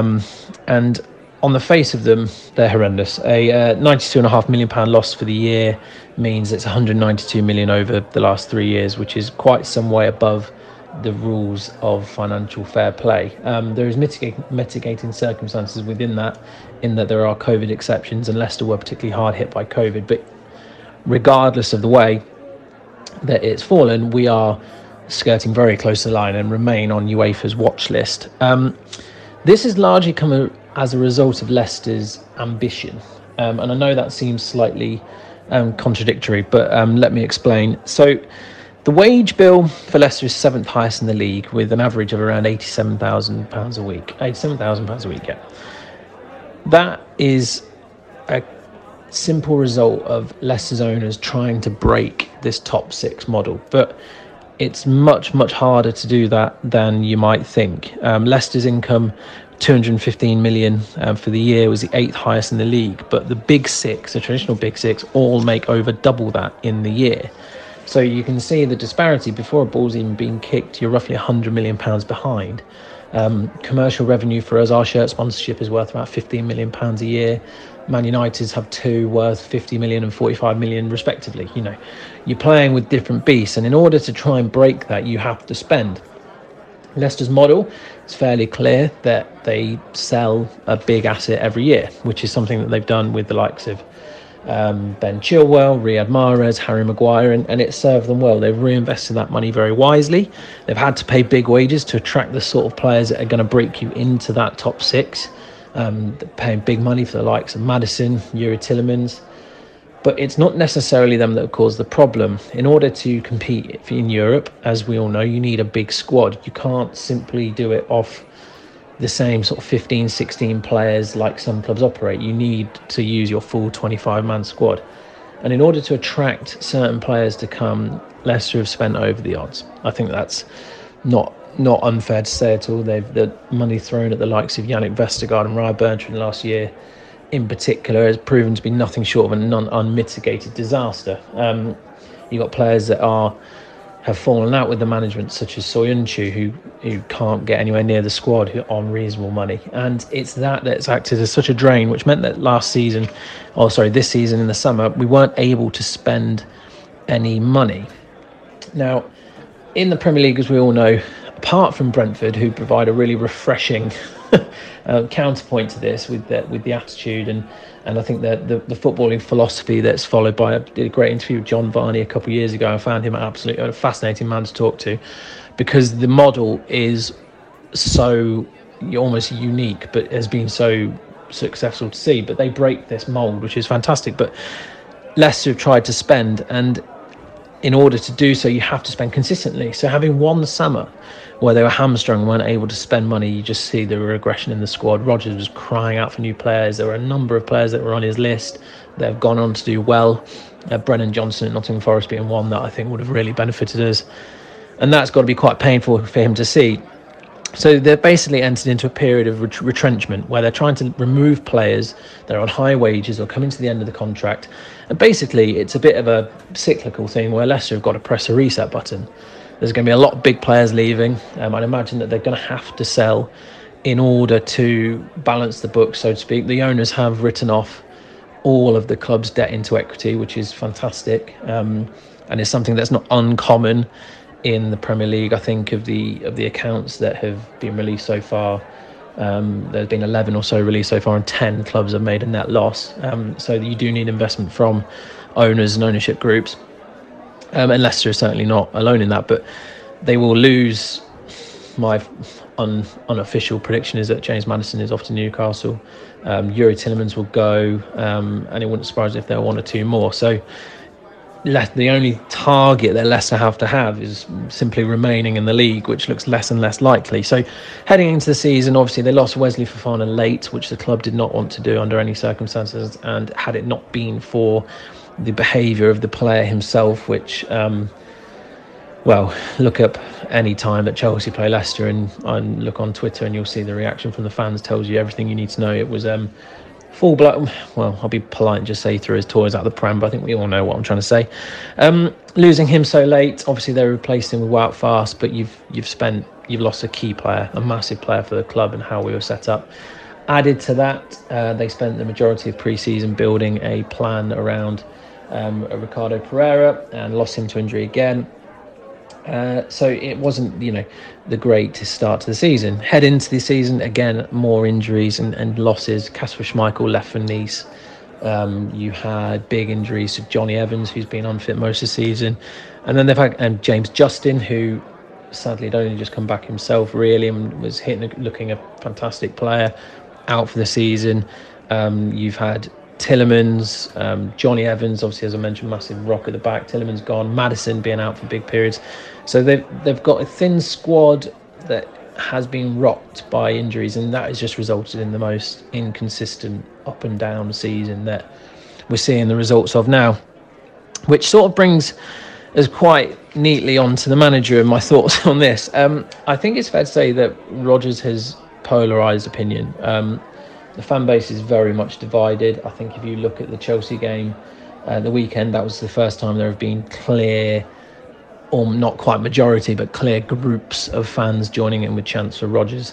and on the face of them they're horrendous. A £92.5 million loss for the year means it's 192 million over the last 3 years, which is quite some way above the rules of financial fair play. There is mitigating circumstances within that, in that there are COVID exceptions, and Leicester were particularly hard hit by COVID. But regardless of the way that it's fallen, we are skirting very close to the line and remain on UEFA's watch list. This has largely come as a result of Leicester's ambition, and I know that seems slightly contradictory, but let me explain. So the wage bill for Leicester is 7th highest in the league, with an average of around £87,000 a week. £87,000 a week, yeah. That is a simple result of Leicester's owners trying to break this top six model, but it's much, much harder to do that than you might think. Leicester's income, 215 million for the year, was the 8th highest in the league, but the big six, the traditional big six, all make over double that in the year. So you can see the disparity. Before a ball's even been kicked, you're roughly £100 million behind. Commercial revenue for us, our shirt sponsorship is worth about £15 million a year. Man United's have two worth 50 million and 45 million respectively. You know, you're playing with different beasts, and in order to try and break that, you have to spend. Leicester's model is fairly clear, that they sell a big asset every year, which is something that they've done with the likes of Ben Chilwell, Riyad Mahrez, Harry Maguire, and it served them well. They've reinvested that money very wisely. They've had to pay big wages to attract the sort of players that are going to break you into that top six. Paying big money for the likes of Maddison, Yuri Tillemans. But it's not necessarily them that have caused the problem. In order to compete in Europe, as we all know, you need a big squad. You can't simply do it off the same sort of 15, 16 players like some clubs operate. You need to use your full 25-man squad. And in order to attract certain players to come, Leicester have spent over the odds. I think that's not unfair to say at all. The money thrown at the likes of Yannick Vestergaard and Ryan Bertrand last year in particular has proven to be nothing short of an unmitigated disaster. You've got players that have fallen out with the management, such as Soyuncu, who can't get anywhere near the squad, who are on reasonable money. And it's that's acted as such a drain, which meant that this season in the summer, we weren't able to spend any money. Now, in the Premier League, as we all know, apart from Brentford, who provide a really refreshing counterpoint to this with the attitude and I think that the footballing philosophy that's followed by, I did a great interview with John Varney a couple of years ago. I found him absolutely a fascinating man to talk to, because the model is so almost unique, but has been so successful to see. But they break this mould, which is fantastic. But Leicester have tried to spend, and in order to do so, you have to spend consistently. So having one summer where they were hamstrung and weren't able to spend money, you just see the regression in the squad. Rodgers was crying out for new players. There were a number of players that were on his list that have gone on to do well. Brennan Johnson at Nottingham Forest being one that I think would have really benefited us. And that's got to be quite painful for him to see. So they're basically entered into a period of retrenchment where they're trying to remove players that are on high wages or coming to the end of the contract. And basically, it's a bit of a cyclical thing where Leicester have got to press a reset button. There's going to be a lot of big players leaving. I'd imagine that they're going to have to sell in order to balance the books, so to speak. The owners have written off all of the club's debt into equity, which is fantastic, and it's something that's not uncommon in the Premier League. I think of the accounts that have been released so far, there's been 11 or so released so far, and 10 clubs have made a net loss. So you do need investment from owners and ownership groups, and Leicester is certainly not alone in that. But they will lose. My unofficial prediction is that James Maddison is off to Newcastle. Youri Tielemans will go, and it wouldn't surprise me if there are one or two more. So the only target that Leicester have to have is simply remaining in the league, which looks less and less likely. So heading into the season, obviously they lost Wesley Fofana late, which the club did not want to do under any circumstances, and had it not been for the behaviour of the player himself, which look up any time that Chelsea play Leicester and look on Twitter and you'll see the reaction from the fans tells you everything you need to know. It was full blown. Well, I'll be polite and just say threw his toys out the pram, but I think we all know what I'm trying to say. Losing him so late, obviously they replaced him with Wout Fast, but you've lost a key player, a massive player for the club and how we were set up. Added to that, they spent the majority of pre-season building a plan around Ricardo Pereira and lost him to injury again. So it wasn't, the greatest start to the season. Head into the season, again, more injuries and losses. Kasper Schmeichel left for Nice. You had big injuries to Johnny Evans, who's been unfit most of the season. And then they've had James Justin, who sadly had only just come back himself, really, and was looking a fantastic player, out for the season. You've had Tielemans, Johnny Evans, obviously, as I mentioned, massive rock at the back. Tielemans gone, Maddison being out for big periods. So they've got a thin squad that has been rocked by injuries, and that has just resulted in the most inconsistent up and down season that we're seeing the results of now, which sort of brings us quite neatly onto the manager and my thoughts on this. I think it's fair to say that Rodgers has polarised opinion. The fan base is very much divided. I think if you look at the Chelsea game the weekend, that was the first time there have been clear, or not quite majority, but clear groups of fans joining in with chants for Rodgers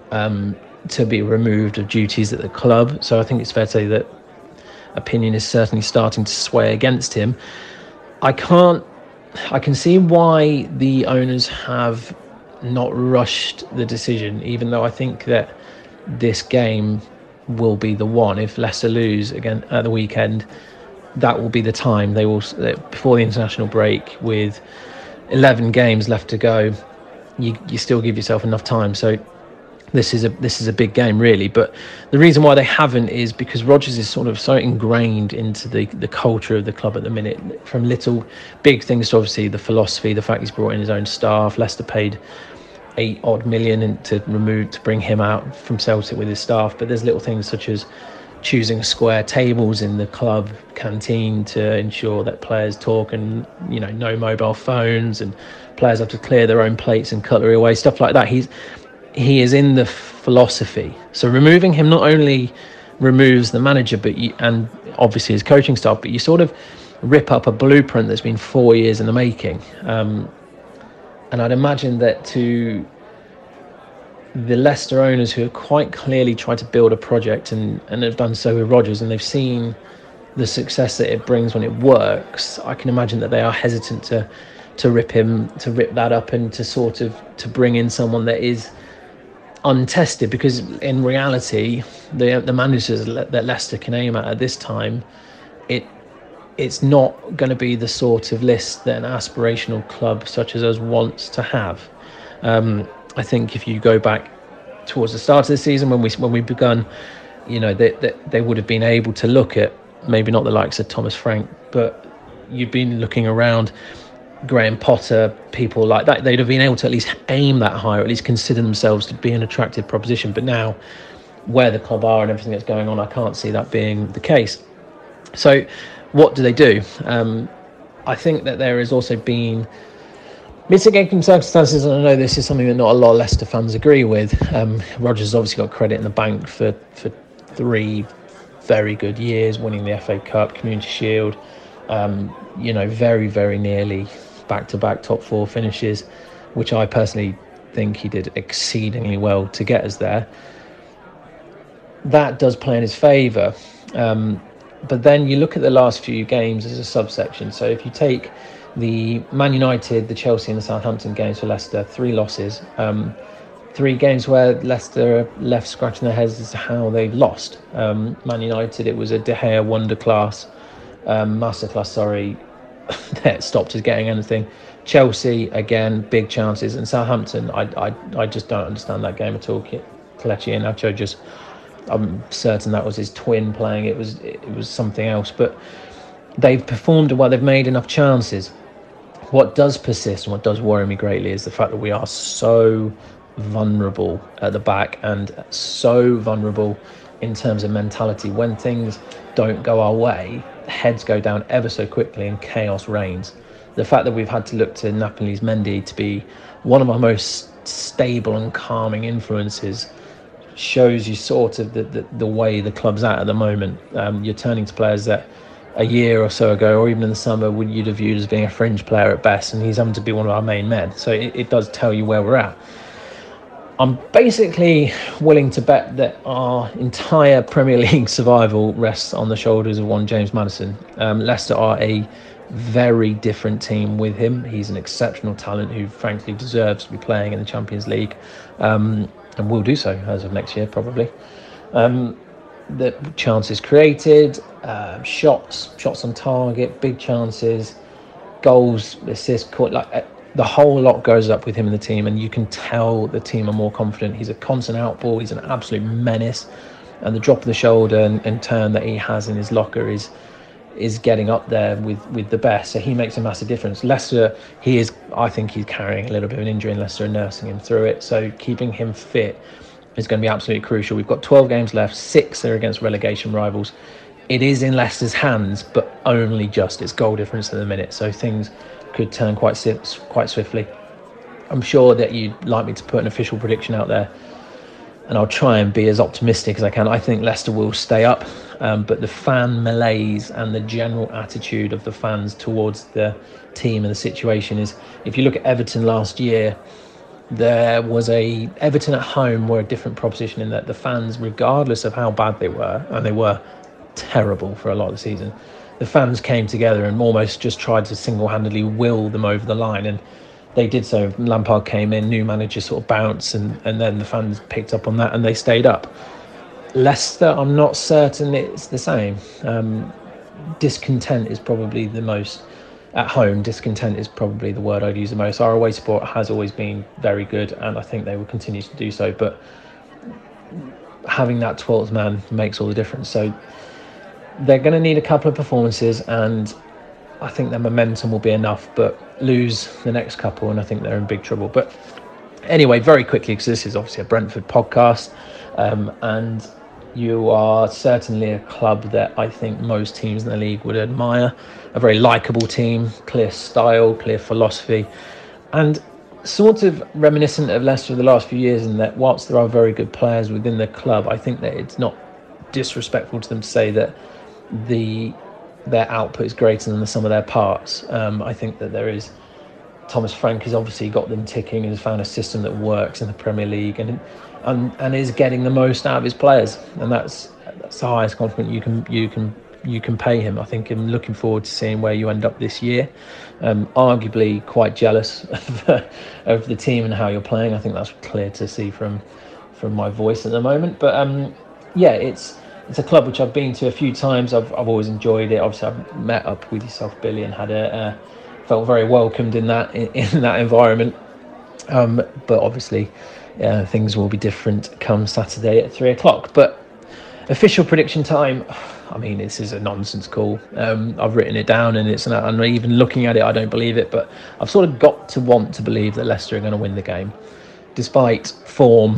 to be removed of duties at the club. So I think it's fair to say that opinion is certainly starting to sway against him. I can see why the owners have not rushed the decision, even though I think that this game will be the one. If Leicester lose again at the weekend, that will be the time. They will, before the international break, with 11 games left to go, you still give yourself enough time. So this is a big game, really. But the reason why they haven't is because Rodgers is sort of so ingrained into the culture of the club at the minute, from little big things to obviously the philosophy, the fact he's brought in his own staff. Leicester paid $8 million to bring him out from Celtic with his staff, but there's little things such as choosing square tables in the club canteen to ensure that players talk, and no mobile phones, and players have to clear their own plates and cutlery away, stuff like that. He is in the philosophy. So removing him not only removes the manager, and obviously his coaching staff, but you sort of rip up a blueprint that's been 4 years in the making. And I'd imagine that to the Leicester owners, who have quite clearly tried to build a project and have done so with Rodgers, and they've seen the success that it brings when it works, I can imagine that they are hesitant to rip that up and to bring in someone that is untested, because in reality the managers that Leicester can aim at this time, it's not going to be the sort of list that an aspirational club such as us wants to have. I think if you go back towards the start of the season when we begun, they would have been able to look at maybe not the likes of Thomas Frank, but you've been looking around Graham Potter, people like that. They'd have been able to at least aim that high, or at least consider themselves to be an attractive proposition. But now, where the club are and everything that's going on, I can't see that being the case. So what do they do? I think that there has also been mitigating circumstances, and I know this is something that not a lot of Leicester fans agree with. Rodgers has obviously got credit in the bank for 3 very good years, winning the FA Cup, Community Shield, very, very nearly back-to-back top 4 finishes, which I personally think he did exceedingly well to get us there. That does play in his favour. But then you look at the last few games as a subsection. So if you take the Man United, the Chelsea and the Southampton games for Leicester, 3 losses, 3 games where Leicester are left scratching their heads as to how they lost. Man United, it was a De Gea masterclass, that stopped us getting anything. Chelsea, again, big chances. And Southampton, I just don't understand that game at all. Kelechi Iheanacho, I'm certain that was his twin playing. It was something else. But they've performed well. They've made enough chances. What does persist and what does worry me greatly is the fact that we are so vulnerable at the back and so vulnerable in terms of mentality. When things don't go our way, heads go down ever so quickly and chaos reigns. The fact that we've had to look to Napoli's Mendy to be one of our most stable and calming influences shows you sort of the way the club's at the moment. You're turning to players that a year or so ago, or even in the summer, you'd have viewed as being a fringe player at best, and he's having to be one of our main men. So it does tell you where we're at. I'm basically willing to bet that our entire Premier League survival rests on the shoulders of one James Maddison. Leicester are a very different team with him. He's an exceptional talent who frankly deserves to be playing in the Champions League, and will do so as of next year probably. The chances created, shots on target, big chances, goals, assists, the whole lot goes up with him in the team, and you can tell the team are more confident. He's a constant outball, he's an absolute menace, and the drop of the shoulder and turn that he has in his locker is getting up there with the best. So he makes a massive difference. Leicester, I think he's carrying a little bit of an injury, and Leicester are nursing him through it. So keeping him fit is going to be absolutely crucial. We've got 12 games left, 6 are against relegation rivals. It is in Leicester's hands, but only just. It's goal difference at the minute, so things could turn quite swiftly. I'm sure that you'd like me to put an official prediction out there, and I'll try and be as optimistic as I can. I think Leicester will stay up, but the fan malaise and the general attitude of the fans towards the team and the situation is, if you look at Everton last year, Everton at home were a different proposition in that the fans, regardless of how bad they were, and they were terrible for a lot of the season, the fans came together and almost just tried to single-handedly will them over the line, and they did so. Lampard came in, new manager sort of bounced, and then the fans picked up on that and they stayed up. Leicester, I'm not certain it's the same. Discontent is probably the most, at home, discontent is probably the word I'd use the most. Our away support has always been very good, and I think they will continue to do so, but having that 12th man makes all the difference. So they're going to need a couple of performances, and I think their momentum will be enough, but lose the next couple and I think they're in big trouble. But anyway, very quickly, because this is obviously a Brentford podcast, and you are certainly a club that I think most teams in the league would admire. A very likeable team, clear style, clear philosophy, and sort of reminiscent of Leicester of the last few years in that whilst there are very good players within the club, I think that it's not disrespectful to them to say that their output is greater than the sum of their parts. I think that there is, Thomas Frank has obviously got them ticking and has found a system that works in the Premier League and is getting the most out of his players, and that's the highest compliment you can pay him. I think I'm looking forward to seeing where you end up this year. Arguably quite jealous of the team and how you're playing. I think that's clear to see from my voice at the moment. But yeah, it's a club which I've been to a few times. I've always enjoyed it. Obviously, I've met up with yourself, Billy, and had felt very welcomed in that environment. But obviously, things will be different come Saturday at 3:00. But official prediction time. I mean, this is a nonsense call. I've written it down, and I'm even looking at it, I don't believe it. But I've sort of got to want to believe that Leicester are going to win the game, despite form,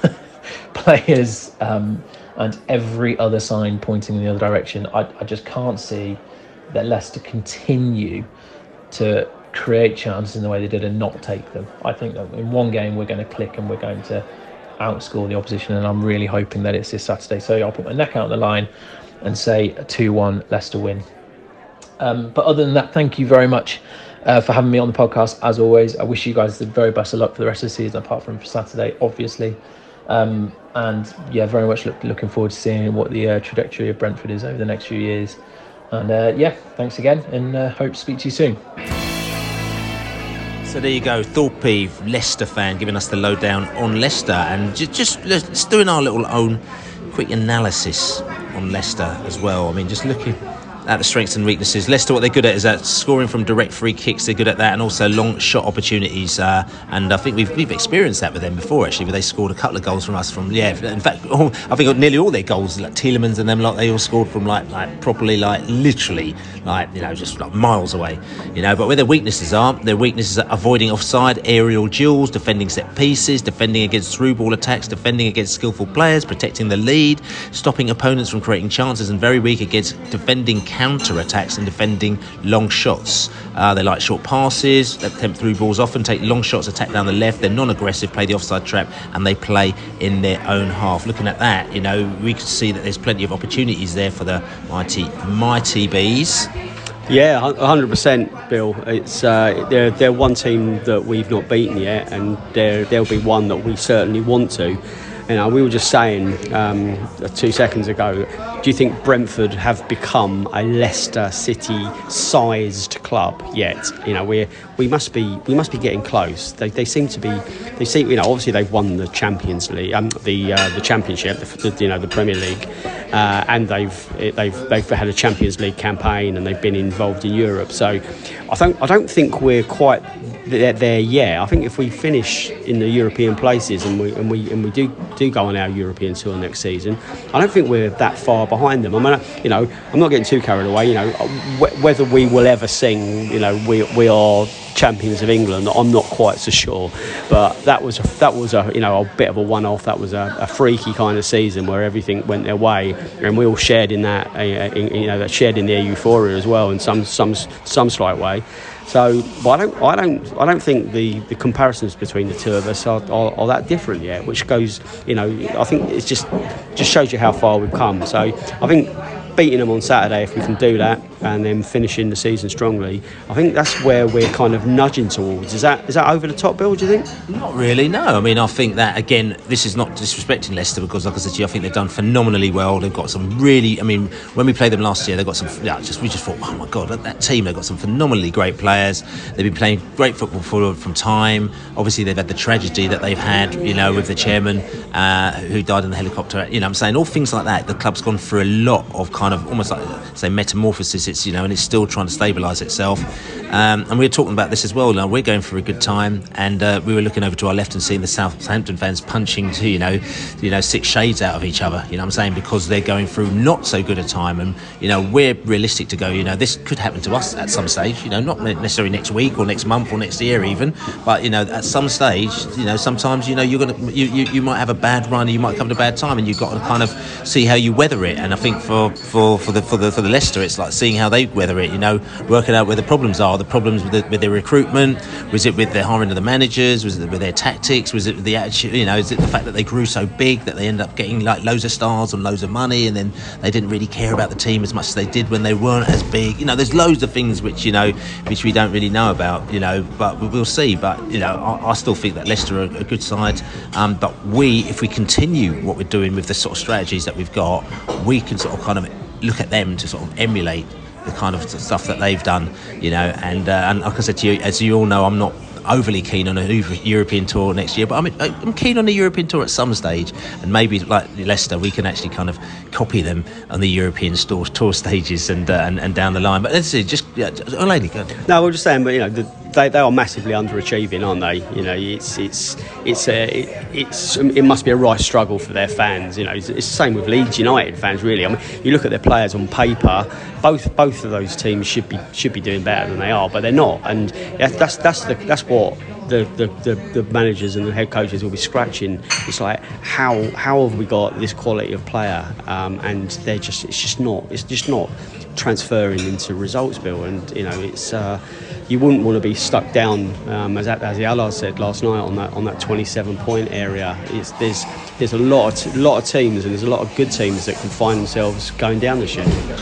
players, and every other sign pointing in the other direction. I just can't see that Leicester continue to create chances in the way they did and not take them. I think that in one game we're going to click and we're going to outscore the opposition, and I'm really hoping that it's this Saturday. So I'll put my neck out on the line and say a 2-1 Leicester win. But other than that, thank you very much for having me on the podcast. As always, I wish you guys the very best of luck for the rest of the season, apart from for Saturday, obviously. And yeah, very much looking forward to seeing what the trajectory of Brentford is over the next few years. And yeah, thanks again, and hope to speak to you soon. So there you go, Thorpe, Leicester fan, giving us the lowdown on Leicester, and just doing our little own quick analysis on Leicester as well. I mean, just looking at the strengths and weaknesses. Leicester, what they're good at is at scoring from direct free kicks. They're good at that, and also long shot opportunities. And I think we've experienced that with them before, actually, where they scored a couple of goals from us. In fact, I think nearly all their goals, like Tielemans and them, like they all scored from like properly, like literally, like, you know, just like miles away. You know, but where their weaknesses are avoiding offside, aerial duels, defending set pieces, defending against through ball attacks, defending against skillful players, protecting the lead, stopping opponents from creating chances, and very weak against defending counter-attacks and defending long shots. They like short passes, they attempt through balls often, take long shots, attack down the left. They're non-aggressive, play the offside trap, and they play in their own half. Looking at that, you know, we could see that there's plenty of opportunities there for the mighty bees. Yeah, 100%, Bill. It's they're one team that we've not beaten yet, and there'll be one that we certainly want to. You know, we were just saying 2 seconds ago, do you think Brentford have become a Leicester City-sized club yet? You know, we must be getting close. They seem, you know, obviously they've won the Champions League, the Championship, the Premier League, and they've had a Champions League campaign, and they've been involved in Europe. So I don't think we're quite there yet. I think if we finish in the European places and we do go on our European tour next season, I don't think we're that far behind them. I mean, you know, I'm not getting too carried away. You know, whether we will ever sing, you know, we are champions of England, I'm not quite so sure. But that was a you know, a bit of a one-off. That was a freaky kind of season where everything went their way, and we all shared in that. You know, that shared in their euphoria as well in some slight way. So, but I don't think the comparisons between the two of us are that different yet. Which goes, you know, I think it just shows you how far we've come. So I think beating them on Saturday, if we can do that, and then finishing the season strongly, I think that's where we're kind of nudging towards. Is that over the top, Bill, do you think? Not really, no. I mean, I think that, again, this is not disrespecting Leicester, because, like I said to you, I think they've done phenomenally well. They've got some really, I mean, when we played them last year, they've got some, we just thought, oh my God, that team, they've got some phenomenally great players. They've been playing great football from time. Obviously, they've had the tragedy that they've had, you know, with the chairman who died in the helicopter. You know what I'm saying? All things like that. The club's gone through a lot of kind of almost like, say, metamorphosis. It's, you know, and it's still trying to stabilise itself. And we were talking about this as well. Now, we're going through a good time, and we were looking over to our left and seeing the Southampton fans punching to, you know, 6 shades out of each other. You know what I'm saying? Because they're going through not so good a time, and, you know, we're realistic to go, you know, this could happen to us at some stage. You know, not necessarily next week or next month or next year even, but, you know, at some stage, you know, sometimes, you know, you might have a bad run, you might come to a bad time, and you've got to kind of see how you weather it. And I think for the Leicester, it's like seeing how they weather it. You know, working out where the problems are. The problems with their recruitment. Was it with their hiring of the managers? Was it with their tactics? Was it with the attitude? You know, is it the fact that they grew so big that they end up getting like loads of stars and loads of money, and then they didn't really care about the team as much as they did when they weren't as big? You know, there's loads of things which we don't really know about. You know, but we'll see. But, you know, I still think that Leicester are a good side. But if we continue what we're doing with the sort of strategies that we've got, we can sort of kind of look at them to sort of emulate the kind of stuff that they've done, you know. And like I said to you, as you all know, I'm not overly keen on a European tour next year, but I'm keen on a European tour at some stage, and maybe like Leicester, we can actually kind of copy them on the European tour stages and down the line. But let's see, just Olaney, go. No, we're just saying, but, you know, they are massively underachieving, aren't they? You know, it must be a right struggle for their fans. You know, it's the same with Leeds United fans, really. I mean, you look at their players on paper, both of those teams should be doing better than they are, but they're not, and that's what the managers and the head coaches will be scratching. It's like, how have we got this quality of player, and it's just not transferring into results, Bill. And, you know, it's you wouldn't want to be stuck down, as Yala said last night, on that 27-point area. There's a lot of teams, and there's a lot of good teams that can find themselves going down this year.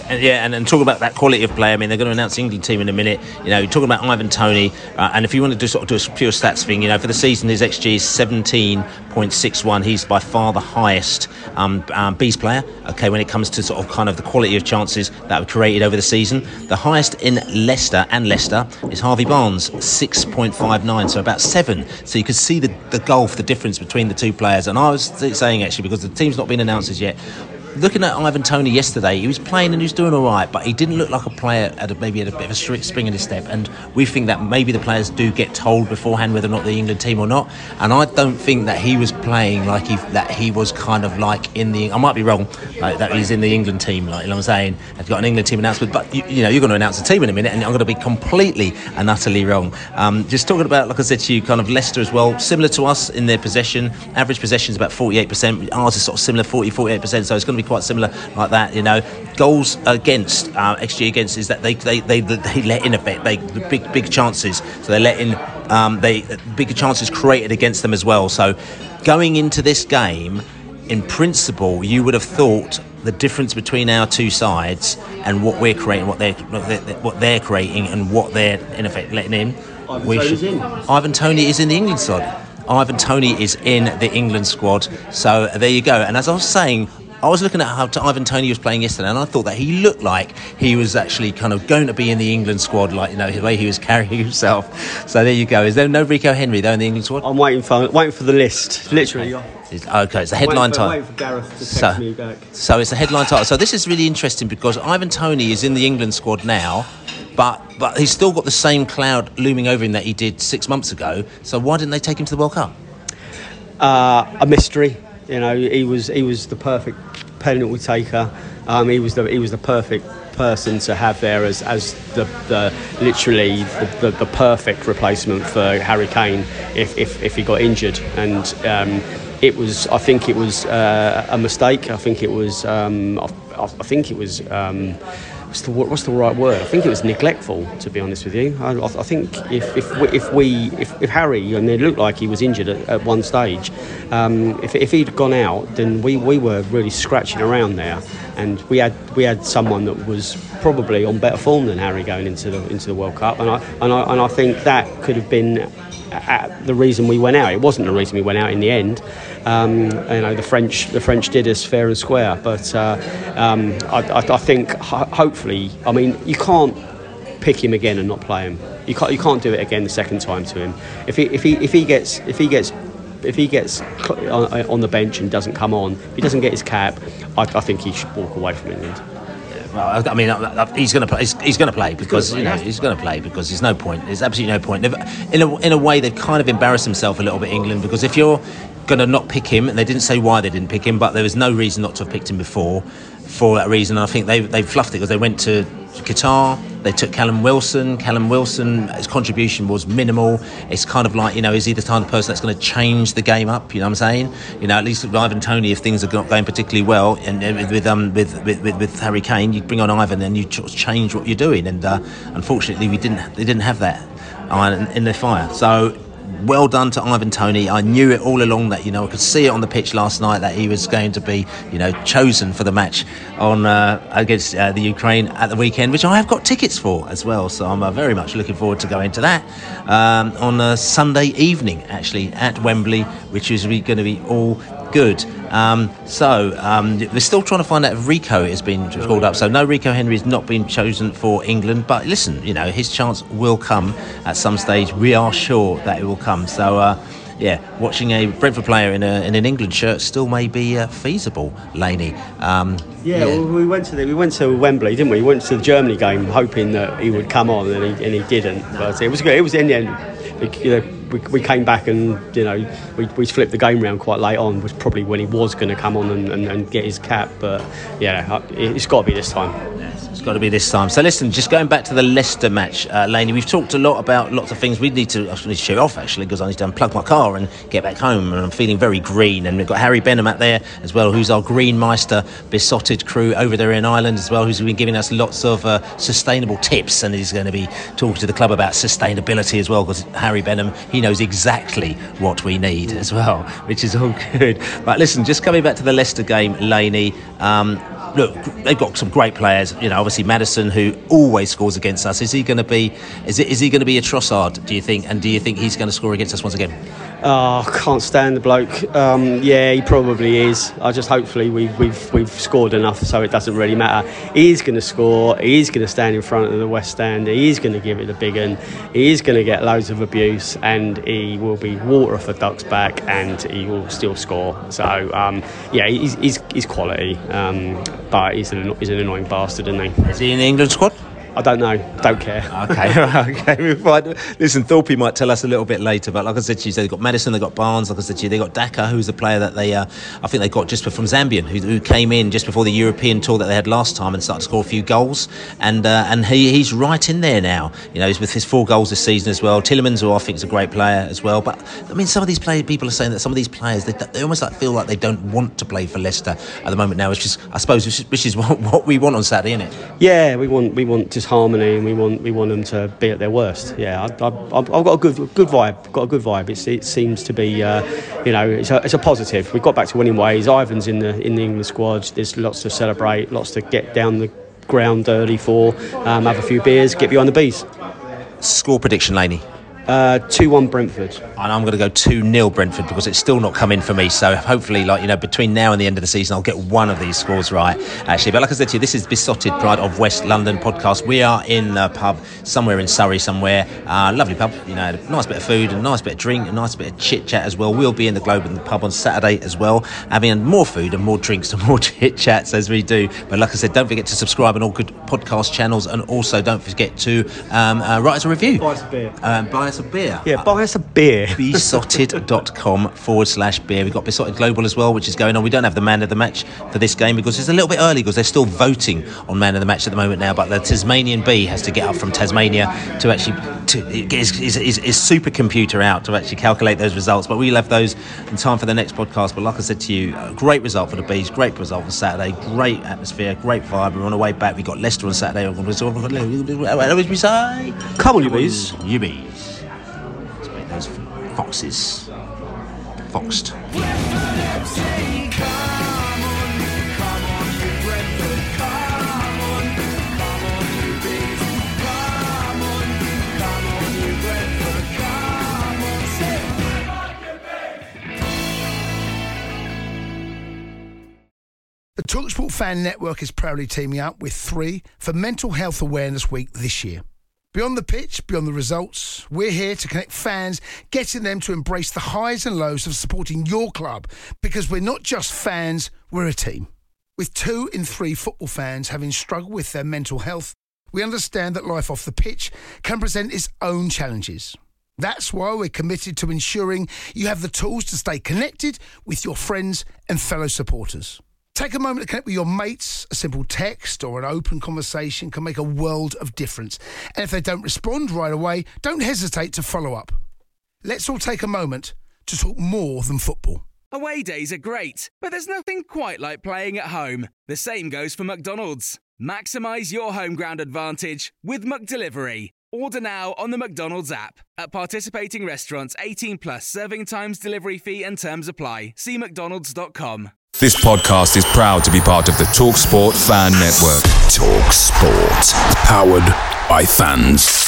And talking about that quality of play, I mean, they're going to announce the England team in a minute. You know, talking about Ivan Toney, and if you want to do a pure stats thing, you know, for the season his XG is 17.61. He's by far the highest Bees player. Okay, when it comes to sort of kind of the quality of chances that were created over the season, the highest in Leicester is Harvey Barnes, 6.59, so about 7. So you could see the gulf, the difference between the two players. And I was saying actually, because the team's not been announced as yet, looking at Ivan Toney yesterday, he was playing and he was doing all right, but he didn't look like a player maybe had a bit of a spring in his step. And we think that maybe the players do get told beforehand whether or not the England team or not. And I don't think that he was playing like he was kind of like in the. I might be wrong, like that he's in the England team. Like, you know what I'm saying? I've got an England team announcement, but you know you're going to announce the team in a minute, and I'm going to be completely and utterly wrong. Just talking about, like I said to you, kind of Leicester as well, similar to us in their possession. Average possession is about 48%. Ours is sort of similar, 48%. So it's going to be quite similar like that, you know. Goals against, XG against, is that they let in a bit, the big chances, so they let in bigger chances created against them as well. So going into this game, in principle, you would have thought the difference between our two sides and what we're creating, what they're creating, and what they're in effect letting in. Ivan Toney is in the England side. Ivan Toney is in the England squad. So there you go. And as I was saying, I was looking at how Ivan Toney was playing yesterday, and I thought that he looked like he was actually kind of going to be in the England squad, like, you know, the way he was carrying himself. So there you go. Is there no Rico Henry though in the England squad? I'm waiting for the list, literally. Okay, it's a headline title. Waiting for Gareth to text me back. So it's a headline title. So this is really interesting because Ivan Toney is in the England squad now, but he's still got the same cloud looming over him that he did 6 months ago. So why didn't they take him to the World Cup? A mystery. You know, he was the perfect penalty taker. He was the perfect person to have there as the literally the perfect replacement for Harry Kane if he got injured. And I think it was a mistake. I think it was what's the right word? I think it was neglectful, to be honest with you. I think if Harry, and it looked like he was injured at one stage, if he'd gone out, then we were really scratching around there, and we had someone that was probably on better form than Harry going into the World Cup, and I think that could have been the reason we went out. It wasn't the reason we went out in the end. You know, the French did us fair and square, but I think hopefully, I mean, you can't pick him again and not play him. You can't do it again the second time to him. If he gets on the bench and doesn't come on, if he doesn't get his cap, I think he should walk away from England. Well, I mean, he's going to play. He's going to play because he's going to play because there's no point. There's absolutely no point. In a way, they've kind of embarrassed themselves a little bit, England, because if you're going to not pick him, and they didn't say why they didn't pick him, but there was no reason not to have picked him before. For that reason, I think they fluffed it because they went to Qatar. They took Callum Wilson. Callum Wilson, his contribution was minimal. It's kind of like, you know, is he the kind of person that's going to change the game up? You know what I'm saying? You know, at least with Ivan Toney, if things are not going particularly well, and with Harry Kane, you bring on Ivan and you change what you're doing. And unfortunately, they didn't have that in their fire. So well done to Ivan Toney. I knew it all along that, you know, I could see it on the pitch last night that he was going to be, you know, chosen for the match on against the Ukraine at the weekend, which I have got tickets for as well. So I'm very much looking forward to going to that on a Sunday evening, actually, at Wembley, which is going to be all good. We're still trying to find out if Rico has been called up. So no, Rico Henry has not been chosen for England, but listen, you know, his chance will come at some stage. We are sure that it will come. So watching a Brentford player in an England shirt still may be feasible, Laney. Well, we went to Wembley, didn't we? We went to the Germany game hoping that he would come on, and he didn't. But it was good. It was in the end. You know, we came back and, you know, we flipped the game round quite late on, was probably when he was going to come on and get his cap. But yeah, it's got to be this time. It's got to be this time. So listen, just going back to the Leicester match, Laney, we've talked a lot about lots of things. I need to show off, actually, because I need to unplug my car and get back home, and I'm feeling very green. And we've got Harry Benham out there as well, who's our Green Meister besotted crew over there in Ireland as well, who's been giving us lots of sustainable tips, and he's going to be talking to the club about sustainability as well, because Harry Benham, he knows exactly what we need as well, which is all good. But listen, just coming back to the Leicester game, Laney, look, they've got some great players. You know, obviously Maddison, who always scores against us. Is he going to be a Trossard, do you think? And do you think he's going to score against us once again? Oh, I can't stand the bloke. Yeah, he probably is. I just hopefully we've scored enough so it doesn't really matter. He's going to score. He's going to stand in front of the West Stand. He's going to give it a big one. He is going to get loads of abuse, and he will be water off a duck's back, and he will still score. So yeah, he's quality, but he's an annoying bastard, isn't he? Is he in the England squad? I don't know. Don't care. Okay. Listen, Thorpe might tell us a little bit later, but like I said to you, they've got Maddison, they've got Barnes, like I said to you, they've got Daka, who's a player that they, I think they got just from Zambian, who came in just before the European tour that they had last time and started to score a few goals, and he's right in there now. You know, he's with his 4 goals this season as well. Tielemans, who I think is a great player as well, but I mean, some of these people are saying that some of these players they almost feel like they don't want to play for Leicester at the moment now. It's just, I suppose, which is what we want on Saturday, isn't it? Yeah, we want just harmony, and we want them to be at their worst. Yeah, I've got a good vibe. Got a good vibe. It seems to be, it's a positive. We've got back to winning ways. Ivan's in the England squad. There's lots to celebrate, lots to get down the ground early for. Have a few beers, get behind the bees. Score prediction, Laney. 2-1 Brentford. And I'm going to go 2-0 Brentford because it's still not come in for me. So hopefully, between now and the end of the season, I'll get one of these scores right, actually. But like I said to you, this is Besotted Pride of West London podcast. We are in a pub somewhere in Surrey somewhere. Lovely pub, a nice bit of food, a nice bit of drink, a nice bit of chit-chat as well. We'll be in the Globe and the pub on Saturday as well, having more food and more drinks and more chit-chats as we do. But like I said, don't forget to subscribe on all good podcast channels, and also don't forget to write us a review. Buy us a beer. Buy us a beer. Yeah, buy us a beer. Besotted.com/beer. We've got Besotted Global as well, which is going on. We don't have the man of the match for this game because it's a little bit early because they're still voting on man of the match at the moment now. But the Tasmanian Bee has to get up from Tasmania to actually get his supercomputer out to actually calculate those results. But we'll have those in time for the next podcast. But like I said to you, a great result for the Bees, great result for Saturday, great atmosphere, great vibe. We're on our way back. We've got Leicester on Saturday. What did we say? Come on, you Bees. You Bees. Those foxes foxed. The TalkSport Fan Network is proudly teaming up with 3 for Mental Health Awareness Week this year. Beyond the pitch, beyond the results, we're here to connect fans, getting them to embrace the highs and lows of supporting your club, because we're not just fans, we're a team. With 2 in 3 football fans having struggled with their mental health, we understand that life off the pitch can present its own challenges. That's why we're committed to ensuring you have the tools to stay connected with your friends and fellow supporters. Take a moment to connect with your mates. A simple text or an open conversation can make a world of difference. And if they don't respond right away, don't hesitate to follow up. Let's all take a moment to talk more than football. Away days are great, but there's nothing quite like playing at home. The same goes for McDonald's. Maximise your home ground advantage with McDelivery. Order now on the McDonald's app. At participating restaurants, 18 plus, serving times, delivery fee and terms apply. See mcdonalds.com. This podcast is proud to be part of the TalkSport Fan Network. TalkSport. Powered by fans.